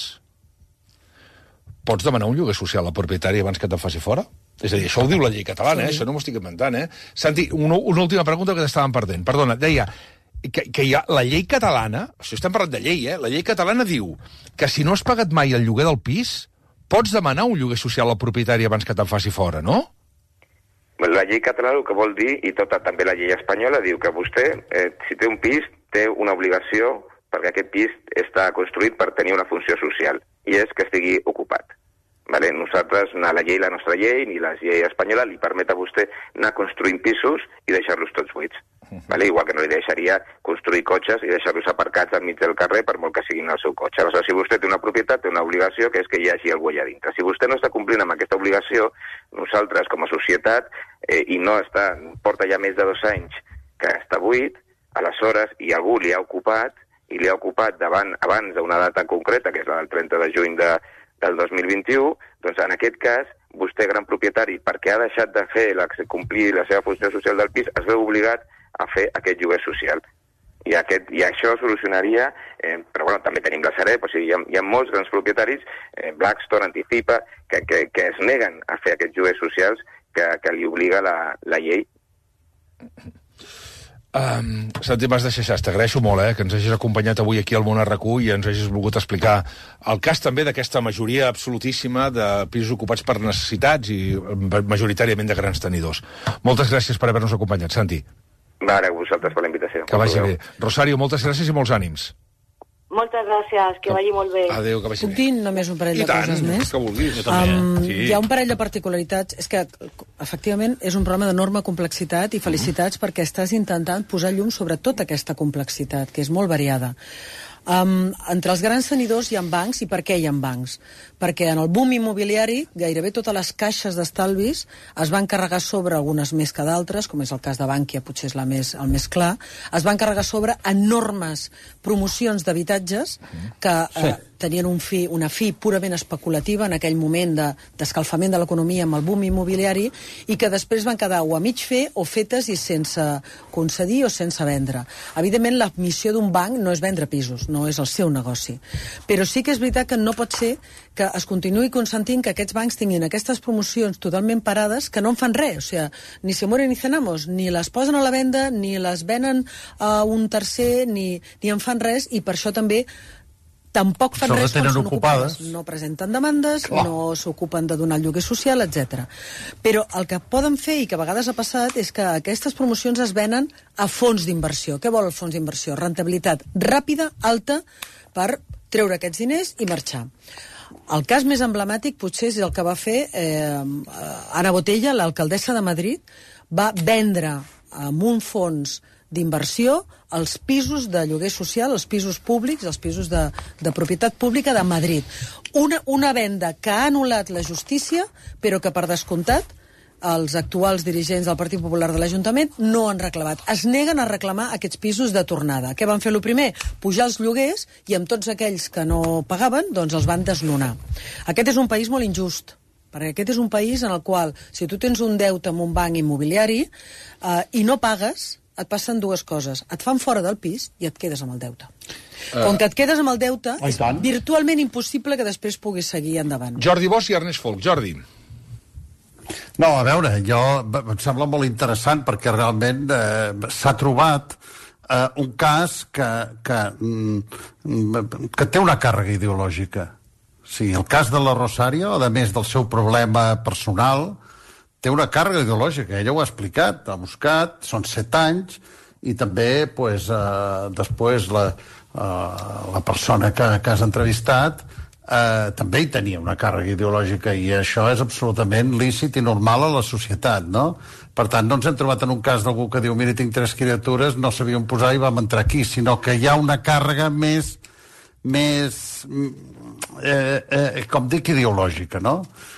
pots demanar un lloguer social al propietari abans que te'n faci fora? És a dir, això ho diu la llei catalana, eh? Això no m'ho estic inventant, eh? Santi, una, una última pregunta que t'estàvem perdent. Perdona, deia que, que hi ha la llei catalana, això estem parlant de llei, eh? La llei catalana diu que si no has pagat mai el lloguer del pis, pots demanar un lloguer social al propietari abans que te'n faci fora, no? La llei catalana el que vol dir, i tota també la llei espanyola, diu que vostè, eh, si té un pis, té una obligació perquè aquest pis està construït per tenir una funció social, i és que estigui ocupat. Vale? Nosaltres, la llei, la nostra llei, ni la llei espanyola, li permet a vostè anar construint pisos i deixar-los tots buits. Vale? Igual que no li deixaria construir cotxes i deixar-los aparcats al mig del carrer per molt que siguin el seu cotxe. Aleshores, si vostè té una propietat, té una obligació, que és que hi hagi algú allà dintre. Si vostè no està complint amb aquesta obligació, nosaltres, com a societat, eh, i no està, porta ja més de dos anys que està buit, aleshores, i algú li ha ocupat, i li ha ocupat davant, abans d'una data concreta, que és la del trenta de juny de, del dos mil vint-i-u, doncs en aquest cas, vostè, gran propietari, perquè ha deixat de fer la, complir la seva funció social del pis, es veu obligat a fer aquest lloguer social. I, aquest, i això solucionaria, eh, però bueno, també tenim la Sareb, o sigui, hi ha, hi ha molts grans propietaris, eh, Blackstone, Anticipa, que, que, que es neguen a fer aquests lloguers socials que, que li obliga la, la llei. Um, Santi Mas de Xaxàs, t'agraeixo molt eh, que ens hagis acompanyat avui aquí al Món R Q i ens hagis volgut explicar el cas també d'aquesta majoria absolutíssima de pisos ocupats per necessitats i majoritàriament de grans tenidors. Moltes gràcies per haver-nos acompanyat, Santi. Ara, vosaltres per la invitació. Que vagi bé. Rosario, moltes gràcies i molts ànims. Moltes gràcies, que vagi molt bé. Adéu, que vagi bé. Puc dir només un parell I de tant, coses més? que vulguis. Jo també, um, sí. Hi ha un parell de particularitats. És que, efectivament, és un programa d'enorme complexitat i felicitats uh-huh. perquè estàs intentant posar llum sobre tota aquesta complexitat, que és molt variada. Um, entre els grans tenidors hi ha bancs. I per què hi ha bancs? Perquè en el boom immobiliari gairebé totes les caixes d'estalvis es van carregar sobre, algunes més que d'altres, com és el cas de Bankia, potser és la més, el més clar, es van carregar sobre enormes promocions d'habitatges que eh, sí. tenien un fi, una fi purament especulativa en aquell moment de, d'escalfament de l'economia amb el boom immobiliari i que després van quedar o a mig fer o fetes i sense concedir o sense vendre. Evidentment, la missió d'un banc no és vendre pisos, no és el seu negoci. Però sí que és veritat que no pot ser que es continuï consentint que aquests bancs tinguin aquestes promocions totalment parades que no en fan res. O sigui, ni se mueren ni cenamos, ni les posen a la venda, ni les venen a un tercer, ni, ni en fan res, i per això també tampoc fan res quan són ocupades. No presenten demandes, Clar. no s'ocupen de donar lloguer social, etcètera. Però el que poden fer, i que a vegades ha passat, és que aquestes promocions es venen a fons d'inversió. Què vol el fons d'inversió? Rentabilitat ràpida, alta, per treure aquests diners i marxar. el cas més emblemàtic potser és el que va fer eh, Ana Botella, l'alcaldessa de Madrid, va vendre amb un fons d'inversió els pisos de lloguer social, els pisos públics, els pisos de, de propietat pública de Madrid. Una, una venda que ha anul·lat la justícia, però que per descomptat els actuals dirigents del Partit Popular de l'Ajuntament no han reclamat. Es neguen a reclamar aquests pisos de tornada. Què van fer el primer? Pujar els lloguers i amb tots aquells que no pagaven, doncs els van desnonar. Aquest és un país molt injust, perquè aquest és un país en el qual, si tu tens un deute amb un banc immobiliari eh, i no pagues, et passen dues coses. Et fan fora del pis i et quedes amb el deute. Uh, Com que et quedes amb el deute, és virtualment impossible que després puguis seguir endavant. Jordi Bosch i Ernest Folk. Jordi. No, a veure, jo em sembla molt interessant perquè realment eh, s'ha trobat eh, un cas que, que, mm, que té una càrrega ideològica. Sí, el cas de la Rosario, a més del seu problema personal, té una càrrega ideològica, ella ho ha explicat, ha buscat, són set anys, i també pues, eh, després la, eh, la persona que, que has entrevistat eh, també hi tenia una càrrega ideològica, i això és absolutament lícit i normal a la societat, no? Per tant, no ens hem trobat en un cas d'algú que diu, mira, tinc tres criatures, no sabíem posar i vam entrar aquí, sinó que hi ha una càrrega més, més eh, eh, com dic, ideològica, no?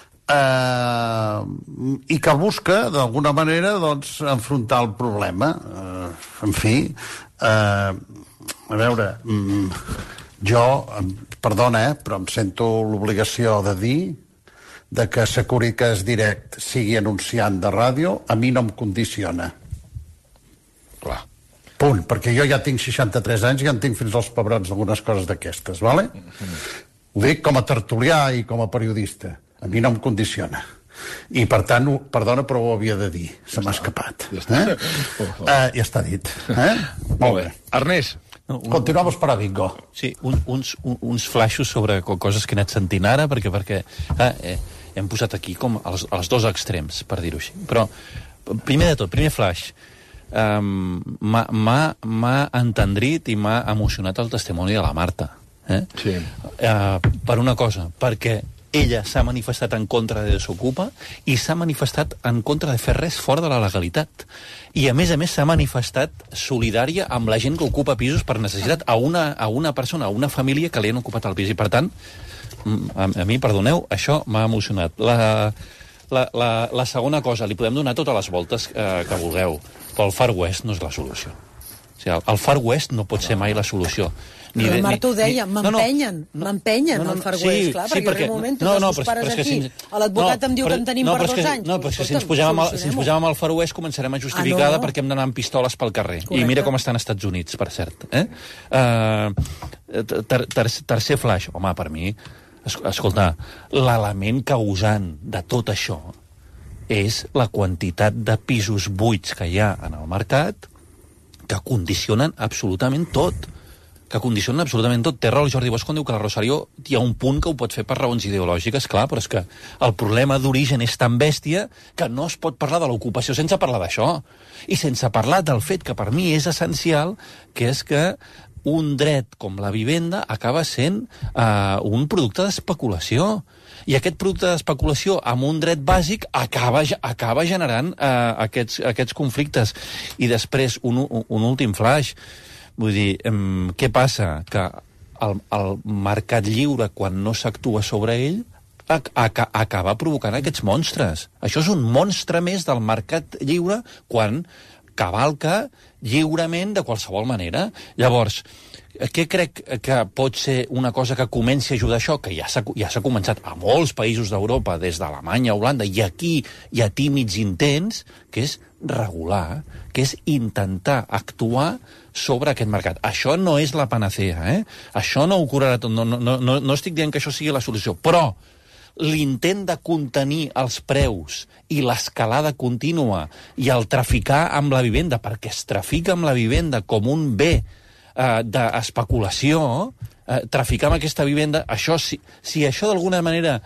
Uh, i que busca d'alguna manera doncs enfrontar el problema, uh, en fi, uh, a veure, um, jo perdona, eh, però em sento l'obligació de dir de que Securitas Direct sigui anunciant de ràdio a mi no em condiciona. Clar. Punt, perquè jo ja tinc seixanta-tres anys i ja en tinc fins als pebrots algunes coses d'aquestes, vale? Mm-hmm. Ho dic com a tertulià i com a periodista. A mi no em condiciona. I, per tant, perdona, però ho havia de dir. Se m'ha escapat. Ja està. Eh? Uh, ja està dit. Eh? Molt bé. Ernest. No, un... Continuamos para bingo. Sí, un, uns, un, uns flaixos sobre coses que he anat sentint ara, perquè, perquè ah, eh, hem posat aquí com els, els dos extrems, per dir-ho així. Però, primer de tot, primer flaix, um, m'ha entendrit i m'ha emocionat el testimoni de la Marta. Eh? Sí. Uh, per una cosa, perquè ella s'ha manifestat en contra de Desokupa i s'ha manifestat en contra de fer res fora de la legalitat. I, a més a més, s'ha manifestat solidària amb la gent que ocupa pisos per necessitat a una, a una persona, a una família que li han ocupat el pis. I, per tant, a, a mi, perdoneu, això m'ha emocionat. La, la, la, la segona cosa, li podem donar totes les voltes eh, que vulgueu, però el Far West no és la solució. O sigui, el Far West no pot ser mai la solució. Ni però Marta ho deia, m'empenyen, no, m'empenyen no, no, no, al Far West, sí, clar, sí, perquè, perquè en un moment no, no, els seus pares aquí, si, l'advocat no, em diu que en tenim no, per dos que, anys. No, però és que si ens posem amb, si ens posem amb el Far West començarem a justificar ah, no? perquè hem d'anar amb pistoles pel carrer. Correcte. I mira com estan als Estats Units, per cert. Eh? Uh, ter, ter, tercer flash, home, per mi, escolta, l'element causant de tot això és la quantitat de pisos buits que hi ha en el mercat que condicionen absolutament tot. que condicionen absolutament tot. Té raó el Jordi Bosch quan diu que la Rosario hi ha un punt que ho pot fer per raons ideològiques, clar, però és que el problema d'origen és tan bèstia que no es pot parlar de l'ocupació sense parlar d'això. I sense parlar del fet que per mi és essencial, que és que un dret com la vivenda acaba sent uh, un producte d'especulació. I aquest producte d'especulació amb un dret bàsic acaba, acaba generant uh, aquests, aquests conflictes. I després, un, un últim flash. Vull dir, um, què passa? Que el, el mercat lliure, quan no s'actua sobre ell, ac ac acaba provocant aquests monstres. Això és un monstre més del mercat lliure quan cavalca lliurement de qualsevol manera. Llavors, què crec que pot ser una cosa que comenci a ajudar això? Que ja s'ha ja s'ha començat a molts països d'Europa, des d'Alemanya, Holanda, i aquí hi ha tímids intents, que és regular, que és intentar actuar sobre aquest mercat. Això no és la panacea, eh? Això no ho curarà tot. No, no, no, no estic dient que això sigui la solució, però l'intent de contenir els preus i l'escalada contínua i el traficar amb la vivenda, perquè es trafica amb la vivenda com un bé eh, d'especulació, eh, traficar amb aquesta vivenda, això, si, si això d'alguna manera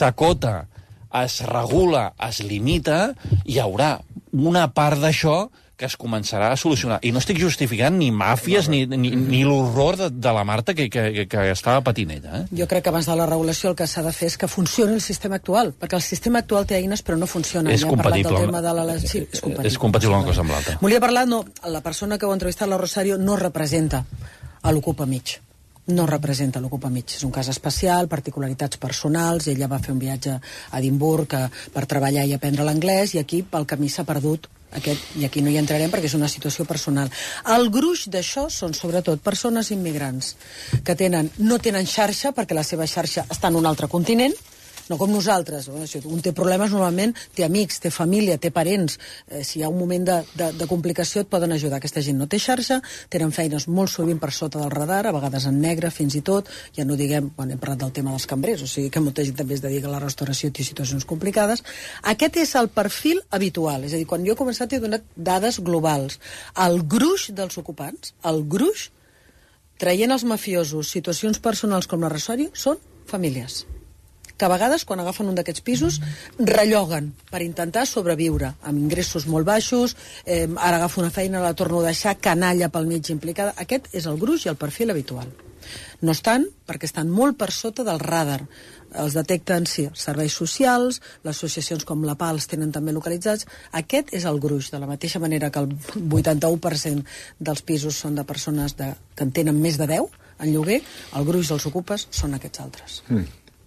s'acota, es regula, es limita, hi haurà una part d'això que es començarà a solucionar. I no estic justificant ni màfies ni, ni, ni l'horror de, de la Marta que, que, que estava patint ella. Eh? Jo crec que abans de la regulació el que s'ha de fer és que funcioni el sistema actual, perquè el sistema actual té eines però no funciona. És ja compatible. Tema de la... sí, és compatible. És compatible una cosa amb l'altra. Volia parlar, no, la persona que ho ha entrevistat, la Rosario, no representa a l'Ocupa Mig. No representa l'Ocupa Mig. És un cas especial, particularitats personals, ella va fer un viatge a Edimburg per treballar i aprendre l'anglès, i aquí pel camí s'ha perdut aquest, i aquí no hi entrarem perquè és una situació personal. El gruix d'això són sobretot persones immigrants que tenen, no tenen xarxa perquè la seva xarxa està en un altre continent, no com nosaltres. Si un té problemes, normalment té amics, té família, té parents. Eh, si hi ha un moment de, de, de complicació et poden ajudar. Aquesta gent no té xarxa, tenen feines molt sovint per sota del radar, a vegades en negre fins i tot, ja no diguem, quan hem parlat del tema dels cambrers, o sigui que molta gent també es dedica a la restauració i té situacions complicades. Aquest és el perfil habitual, és a dir, quan jo he començat he donat dades globals. El gruix dels ocupants, el gruix, traient els mafiosos situacions personals com la Rosario, són famílies que a vegades, quan agafen un d'aquests pisos, relloguen per intentar sobreviure, amb ingressos molt baixos, eh, ara agafo una feina, la torno a deixar, canalla pel mig implicada. Aquest és el gruix i el perfil habitual. No estan, perquè estan molt per sota del radar. Els detecten, sí, els serveis socials, les associacions com la P A els tenen també localitzats. Aquest és el gruix, de la mateixa manera que el vuitanta-u per cent dels pisos són de persones de, que en tenen més de deu en lloguer, el gruix dels ocupes són aquests altres. Mm.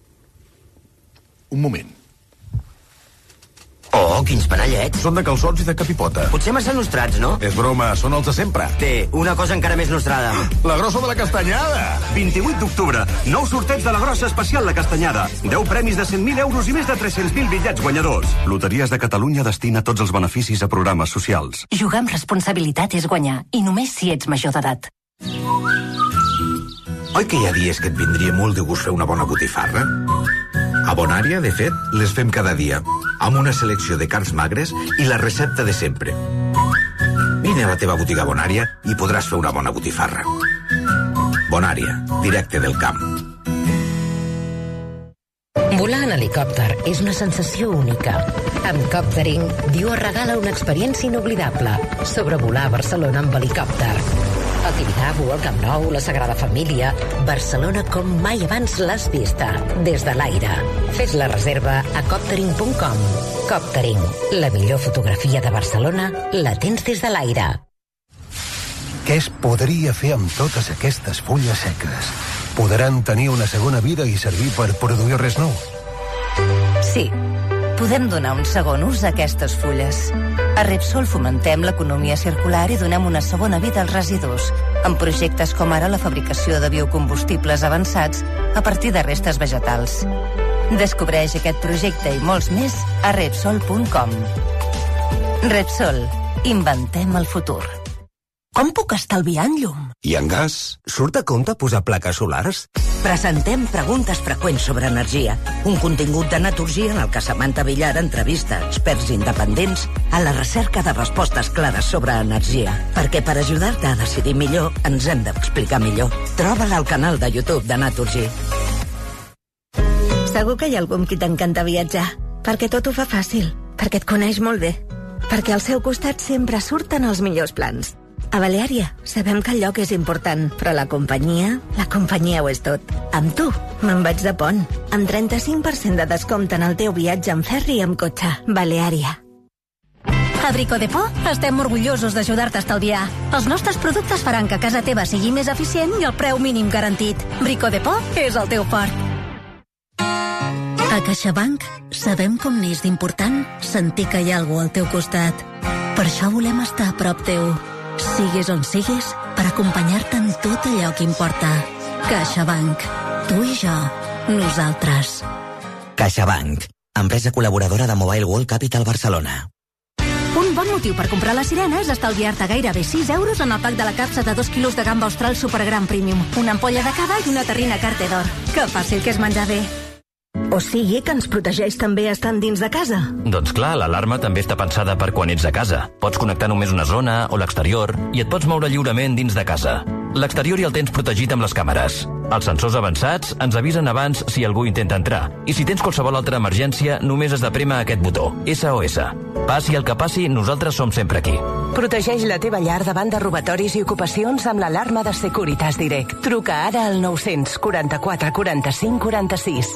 Un moment. Oh, quins panellets. Són de calçots i de capipota. Potser massa nostrats, no? És broma, són els de sempre. Té, una cosa encara més nostrada. La grossa de la castanyada. vint-i-vuit d'octubre, nou sorteig de la grossa especial La Castanyada. deu premis de cent mil euros i més de tres-cents mil bitllets guanyadors. Loteries de Catalunya destina tots els beneficis a programes socials. Jugar amb responsabilitat és guanyar, i només si ets major d'edat. Oi que hi ha dies que et vindria molt de gust fer una bona botifarra? A Bonària, de fet, les fem cada dia, amb una selecció de carns magres i la recepta de sempre. Vine a la teva botiga Bonària i podràs fer una bona botifarra. Bonària, directe del camp. Volar en helicòpter és una sensació única. Amb Coptering, Dior regala una experiència inoblidable. Sobrevolar Barcelona amb helicòpter. El Tibidabo, el Camp Nou, la Sagrada Família... Barcelona com mai abans l'has vista, des de l'aire. Fes la reserva a coptering punt com. Coptering, la millor fotografia de Barcelona la tens des de l'aire. Què es podria fer amb totes aquestes fulles seques? Podran tenir una segona vida i servir per produir res nou? Sí, podem donar un segon ús a aquestes fulles. A Repsol fomentem l'economia circular i donem una segona vida als residus, amb projectes com ara la fabricació de biocombustibles avançats a partir de restes vegetals. Descobreix aquest projecte i molts més a Repsol punt com. Repsol, inventem el futur. Com puc estalviar en llum? I en gas? Surt a compte posar plaques solars? Presentem preguntes freqüents sobre energia. Un contingut de Naturgy en el que Samantha Villar entrevista experts independents a la recerca de respostes clares sobre energia. Perquè per ajudar-te a decidir millor, ens hem d'explicar millor. Troba-la al canal de YouTube de Naturgy. Segur que hi ha algú amb qui t'encanta viatjar. Perquè tot ho fa fàcil. Perquè et coneix molt bé. Perquè al seu costat sempre surten els millors plans. A Baleària sabem que el lloc és important, però la companyia, la companyia ho és tot. Amb tu me'n vaig de pont, amb trenta-cinc per cent de descompte en el teu viatge en ferri i amb cotxe. Baleària. A Brico Depot estem orgullosos d'ajudar-te a estalviar. Els nostres productes faran que casa teva sigui més eficient i el preu mínim garantit. Brico Depot és el teu fort. A CaixaBank sabem com n'és d'important sentir que hi ha algú al teu costat. Per això volem estar a prop teu. Sigues on sigues, per acompanyar-te en tot allò que importa. CaixaBank. Tu i jo. Nosaltres. CaixaBank. Empresa col·laboradora de Mobile World Capital Barcelona. Un bon motiu per comprar la Sirena és estalviar-te gairebé sis euros en el pack de la capsa de dos quilos de gamba austral Supergran Premium, una ampolla de cava i una terrina Carte d'Or. Que fàcil que és menjar bé. O sigui que ens protegeix també estant dins de casa? Doncs clar, l'alarma també està pensada per quan ets a casa. Pots connectar només una zona o l'exterior i et pots moure lliurement dins de casa. l'exterior i el tens protegit amb les càmeres. Els sensors avançats ens avisen abans si algú intenta entrar. I si tens qualsevol altra emergència, només has de prémer aquest botó, S O S. Passi el que passi, nosaltres som sempre aquí. Protegeix la teva llar davant de robatoris i ocupacions amb l'alarma de Securitas Direct. Truca ara al nou-cents quaranta-quatre quaranta-cinc quaranta-sis.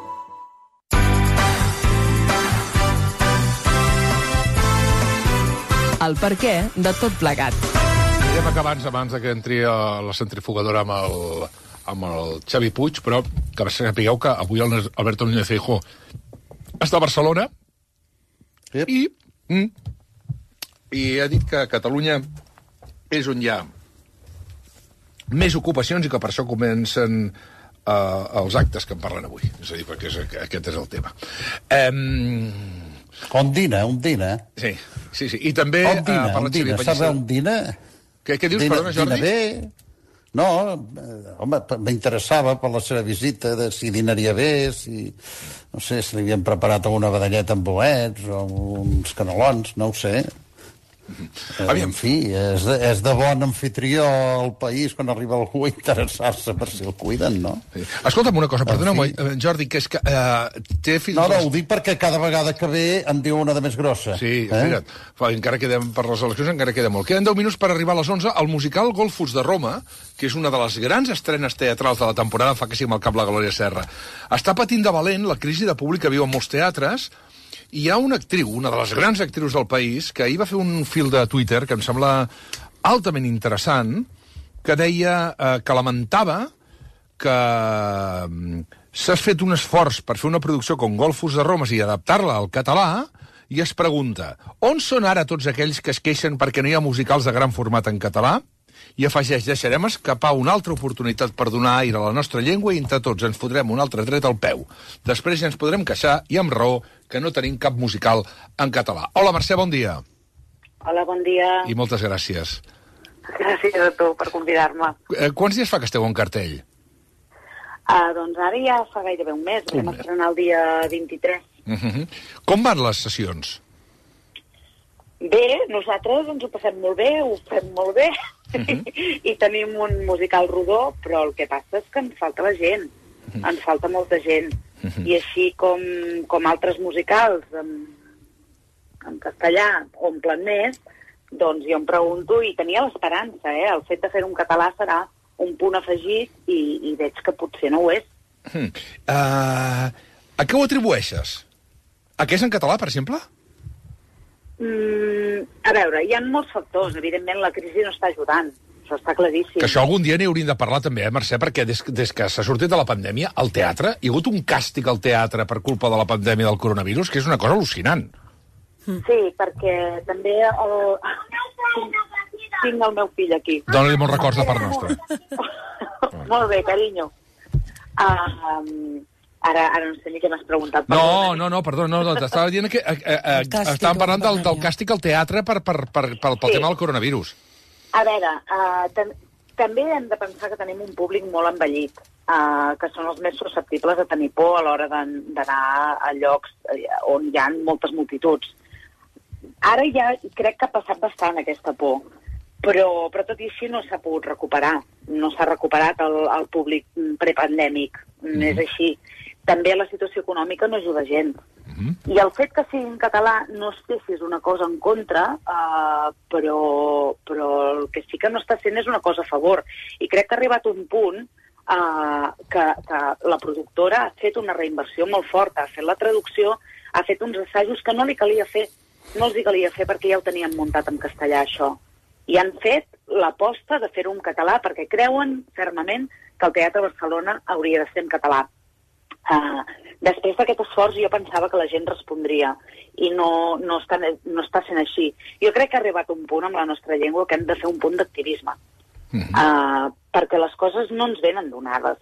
El per què de tot plegat. Direm que abans, abans que entri a la centrifugadora amb el, amb el Xavi Puig, però que sapigueu que avui el Alberto Núñez Feijóo està a Barcelona yep. i, mm, i ha dit que Catalunya és on hi ha més ocupacions i que per això comencen uh, els actes que en parlen avui. És a dir, perquè és, aquest és el tema. Um... Ondina, Ondina. Sí, sí, sí. I també... Ondina, uh, Ondina. Saps Ondina? Què, què dius, Dina, perdona, Jordi? Dina bé. No, eh, home, m'interessava per la seva visita, de si dinaria bé, si... No sé, si li havien preparat alguna vedelleta amb boets o uns canelons, no ho sé. Aviam. En fi, és de, és de bon anfitrió al país quan arriba algú a interessar-se per si el cuiden, no? Sí. Escolta'm una cosa, perdona-m'ho, Jordi, que és que uh, té fins... No, no, ho dic perquè cada vegada que ve em diu una de més grossa. Sí, eh? fixa't, encara quedem per les eleccions, encara queda molt. Queden deu minuts per arribar a les onze. El musical Golfos de Roma, que és una de les grans estrenes teatrals de la temporada, fa que sigui amb el cap la Glòria Serra, està patint de valent la crisi de públic que viu en molts teatres. Hi ha una actriu, una de les grans actrius del país, que ahir va fer un fil de Twitter que em sembla altament interessant, que deia eh, que lamentava que s'has fet un esforç per fer una producció com Golfos de Roma i adaptar-la al català, i es pregunta, on són ara tots aquells que es queixen perquè no hi ha musicals de gran format en català? I afegeix, deixarem escapar una altra oportunitat per donar aire a la nostra llengua i entre tots ens fotrem un altre tret al peu. Després ja ens podrem queixar, i amb raó, que no tenim cap musical en català. Hola, Mercè, bon dia. Hola, bon dia. I moltes gràcies. Gràcies a tu per convidar-me. Eh, quants dies fa que esteu en cartell? Uh, doncs ara ja fa gairebé un mes. Vam estrenar el dia vint-i-tres. Uh-huh. Com van les sessions? Bé, nosaltres ens ho passem molt bé, ho fem molt bé, uh-huh. I tenim un musical rodó, però el que passa és que ens falta la gent, uh-huh. Ens falta molta gent, uh-huh. I així com, com altres musicals en, en castellà omplen més, doncs jo em pregunto, i tenia l'esperança, eh? El fet de fer un català serà un punt afegit i, i veig que potser no ho és. Uh-huh. Uh, a què ho atribueixes? A què és en català, per exemple? Mm, a veure, hi ha molts factors. Evidentment, la crisi no està ajudant. Això està claríssim. Que això algun dia n'hi hauríem de parlar també, eh, Mercè? Perquè des, des que s'ha sortit de la pandèmia, al teatre, hi ha hagut un càstig al teatre per culpa de la pandèmia del coronavirus, que és una cosa al·lucinant. Sí, perquè també el... tinc el meu fill aquí. Dóna-li molts records de part nostra. Molt bé, carinyo. Uh, Ara, ara no sé ni què m'has preguntat. No, no, no, perdona, no, no t'estava dient que eh, eh, estàvem parlant del, del càstig al teatre per, per, per, per, pel sí. tema del coronavirus. A veure, uh, tam també hem de pensar que tenim un públic molt envellit, uh, que són els més susceptibles a tenir por a l'hora d'anar a llocs on hi ha moltes multituds. Ara ja crec que ha passat bastant aquesta por, però, però tot i així no s'ha pogut recuperar. No s'ha recuperat el, el públic prepandèmic, mm. És així. També la situació econòmica no ajuda gent. Mm-hmm. I el fet que sigui en català no estessis una cosa en contra, uh, però, però el que sí que no està sent és una cosa a favor. I crec que ha arribat un punt uh, que, que la productora ha fet una reinversió molt forta, ha fet la traducció, ha fet uns assajos que no li calia fer. No els hi calia fer perquè ja ho tenien muntat en castellà, això. I han fet l'aposta de fer-ho en català perquè creuen fermament que el Teatre Barcelona hauria de ser en català. Uh, després d'aquest esforç jo pensava que la gent respondria i no, no, està, no està sent així. Jo crec que ha arribat un punt amb la nostra llengua que hem de fer un punt d'activisme, mm-hmm. uh, perquè les coses no ens venen donades.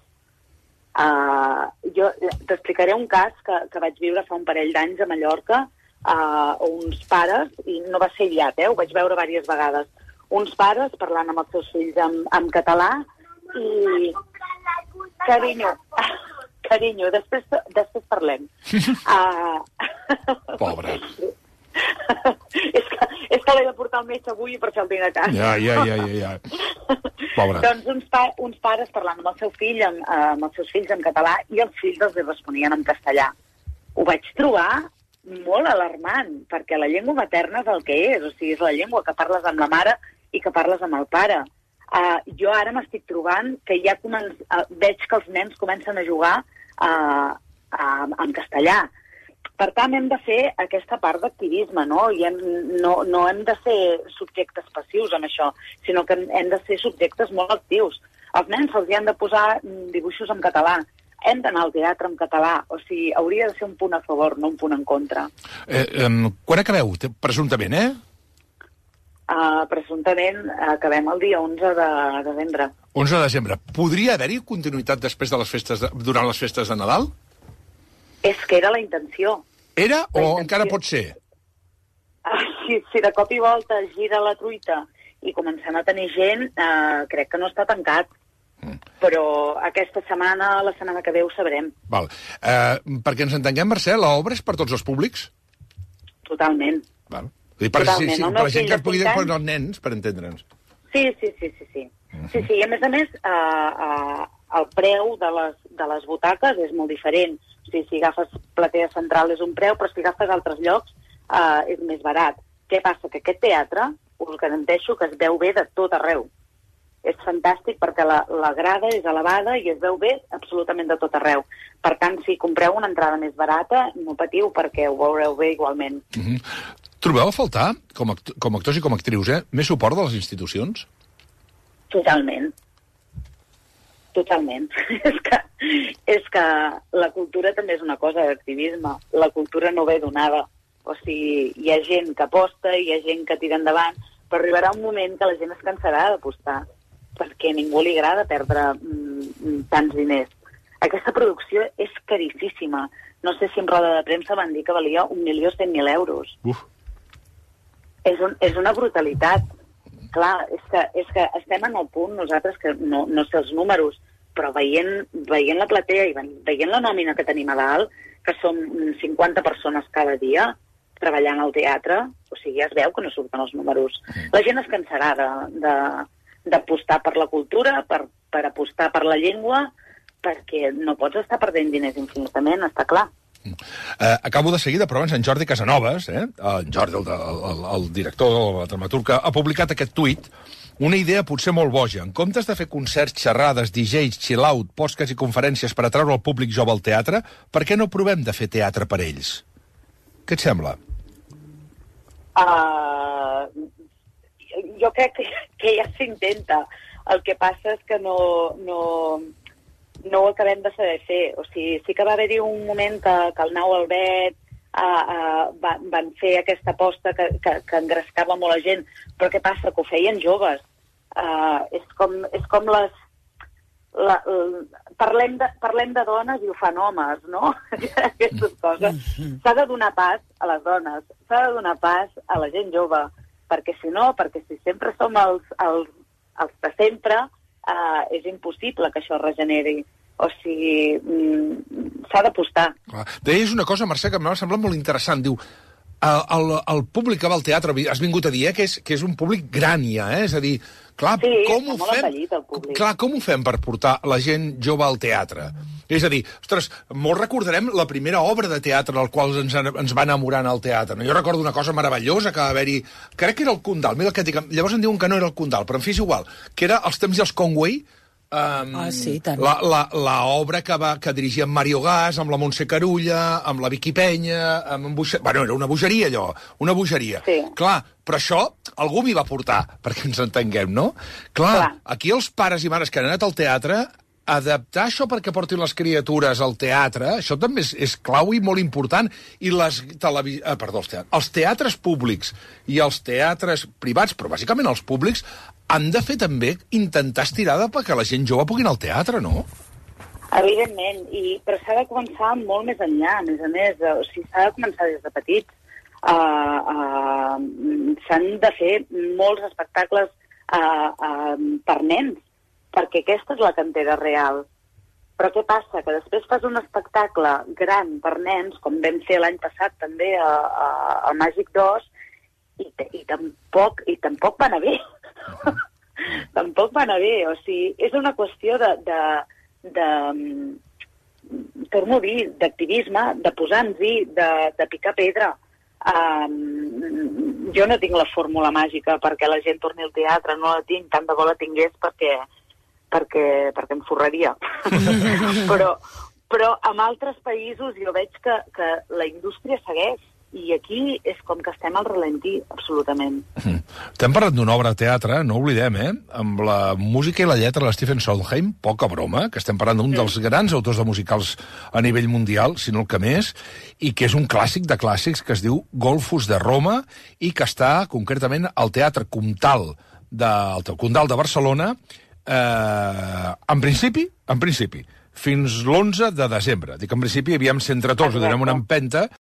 Uh, jo t'explicaré un cas que, que vaig viure fa un parell d'anys a Mallorca, uh, uns pares, i no va ser aviat, eh, ho vaig veure diverses vegades, uns pares parlant amb els seus fills en, en català i... Carinyo... Carinyo, després, després parlem. Uh... Pobre. és que, és que l'he de portar al metge avui per fer el dinar a casa. Ja, ja, ja, ja. ja. Pobre. Doncs uns, pa uns pares parlant amb el seu fill, amb, amb els seus fills en català, i els fills els responien en castellà. Ho vaig trobar molt alarmant, perquè la llengua materna és el que és, o sigui, és la llengua que parles amb la mare i que parles amb el pare. Uh, jo ara m'estic trobant que ja comen uh, veig que els nens comencen a jugar uh, uh, en castellà. Per tant, hem de fer aquesta part d'activisme, no? I hem, no? No hem de ser subjectes passius en això, sinó que hem de ser subjectes molt actius. Als nens se'ls han de posar dibuixos en català, hem d'anar al teatre en català, o sigui, hauria de ser un punt a favor, no un punt en contra. Eh, eh, quan acabeu? Presumptament, eh? Uh, presumptament acabem el dia onze de desembre. onze de desembre. Podria haver-hi continuïtat després de les festes de, durant les festes de Nadal? És que era la intenció. Era o intenció. Encara pot ser? Ah, si, si de cop i volta gira la truita i comencem a tenir gent, eh, crec que no està tancat. Mm. Però aquesta setmana, la setmana que ve, ho sabrem. Val. Eh, perquè ens entenguem, Mercè, l'obra és per tots els públics? Totalment. Val. Per, Totalment. sí, sí, per la gent que es pugui dir per els nens, per entendre'ns. Sí, sí, sí, sí. Sí, uh -huh. sí, sí. I a més a més, eh, eh, el preu de les, de les butaques és molt diferent. O sigui, si agafes platea central és un preu, però si agafes altres llocs eh, és més barat. Què passa? Que aquest teatre, us garanteixo que es veu bé de tot arreu. És fantàstic perquè la, la grada és elevada i es veu bé absolutament de tot arreu. Per tant, si compreu una entrada més barata, no patiu perquè ho veureu bé igualment. Uh -huh. Trobeu a faltar, com a, com a actors i com a actrius, eh, més suport de les institucions? Totalment. Totalment. és, que, és que la cultura també és una cosa d'activisme. La cultura no ve donada. O sigui, hi ha gent que aposta, hi ha gent que tira endavant, però arribarà un moment que la gent es cansarà d'apostar, perquè a ningú li agrada perdre mm, tants diners. Aquesta producció és caríssima. No sé si en roda de premsa van dir que valia un milió cent mil euros. Uf. És, un, és una brutalitat. Clar, és que, és que estem en el punt, nosaltres, que no, no sé els números, però veient, veient la platea i veient la nòmina que tenim a dalt, que som cinquanta persones cada dia treballant al teatre, o sigui, ja es veu que no surten els números. La gent es cansarà d'apostar per la cultura, per, per apostar per la llengua, perquè no pots estar perdent diners infinitament, està clar. Uh, acabo de seguida, però abans en Jordi Casanovas, eh? en Jordi, el, el, el director, el dramaturg, ha publicat aquest tuit, una idea potser molt boja. En comptes de fer concerts, xerrades, D Js, chill-out, podcasts i conferències per atraure el públic jove al teatre, per què no provem de fer teatre per ells? Què et sembla? Uh, jo crec que, que ja s'intenta. El que passa és que no... no... no ho acabem de saber fer. O sigui, sí que va haver-hi un moment que, que el Nau Albet uh, uh, va, van fer aquesta aposta que, que, que engrescava molt la gent, però què passa? Que ho feien joves. Uh, és, com, és com les... La, la, parlem, de, parlem de dones i ho fan homes, no? Aquestes coses. S'ha de donar pas a les dones, s'ha de donar pas a la gent jove, perquè si no, perquè si sempre som els, els, els de sempre, Uh, és impossible que això regeneri. O sigui, mm, s'ha d'apostar. Deies una cosa, Mercè, que m'ha semblat molt interessant. Diu, el, el, el públic que va al teatre, has vingut a dir eh, que, és, que és un públic gran ja, eh? És a dir, clar, sí, com ho molt fem? Envellit, el públic. Clar, com ho fem per portar la gent jove al teatre? És a dir, ostres, molt recordarem la primera obra de teatre al qual ens, ens va enamorar al teatre. No? Jo recordo una cosa meravellosa que va haver-hi... Crec que era el Condal, mira que dic, llavors em diuen que no era el Condal, però en fi és igual, que era Els temps i els Conway, Um, ah, sí, tant. la, la, la obra que, va, que dirigia en Mario Gas, amb la Montse Carulla, amb la Vicky Penya, amb en Buixer... Bueno, era una bogeria, allò, una bogeria. Sí. Clar, però això algú m'hi va portar, perquè ens entenguem, no? Clar, Clar, aquí els pares i mares que han anat al teatre, adaptar això perquè portin les criatures al teatre, això també és, és clau i molt important. I les televis... ah, perdó, els teatres. Els teatres públics i els teatres privats, però bàsicament els públics, han de fer també intentar estirada perquè la gent jove pugui anar al teatre, no? Evidentment, i, però s'ha de començar molt més enllà, a més a més. O sigui, s'ha de començar des de petits. Uh, uh, s'han de fer molts espectacles uh, uh, per nens, perquè aquesta és la cantera real. Però què passa? Que després fas un espectacle gran per nens, com vam fer l'any passat també a, a, a Màgic dos, i, i, tampoc, i tampoc va anar bé. tampoc va anar bé. O sigui, és una qüestió de... de, de torno a dir, d'activisme, de posar-nos-hi, de, de picar pedra. Um, jo no tinc la fórmula màgica perquè la gent torni al teatre, no la tinc, tant de bo la tingués perquè, perquè, perquè em forraria. però, però en altres països jo veig que, que la indústria segueix, i aquí és com que estem al ralentí, absolutament. T'hem parlat d'una obra de teatre, no oblidem, eh? Amb la música i la lletra de Stephen Sondheim, poca broma, que estem parlant d'un dels grans autors de musicals a nivell mundial, si no el que més, i que és un clàssic de clàssics que es diu Golfos de Roma i que està concretament al Teatre Comtal del Comtal de Barcelona, eh, en principi, en principi, fins l'onze de desembre. Dic, en principi, aviam si entre tots ho donem una empenta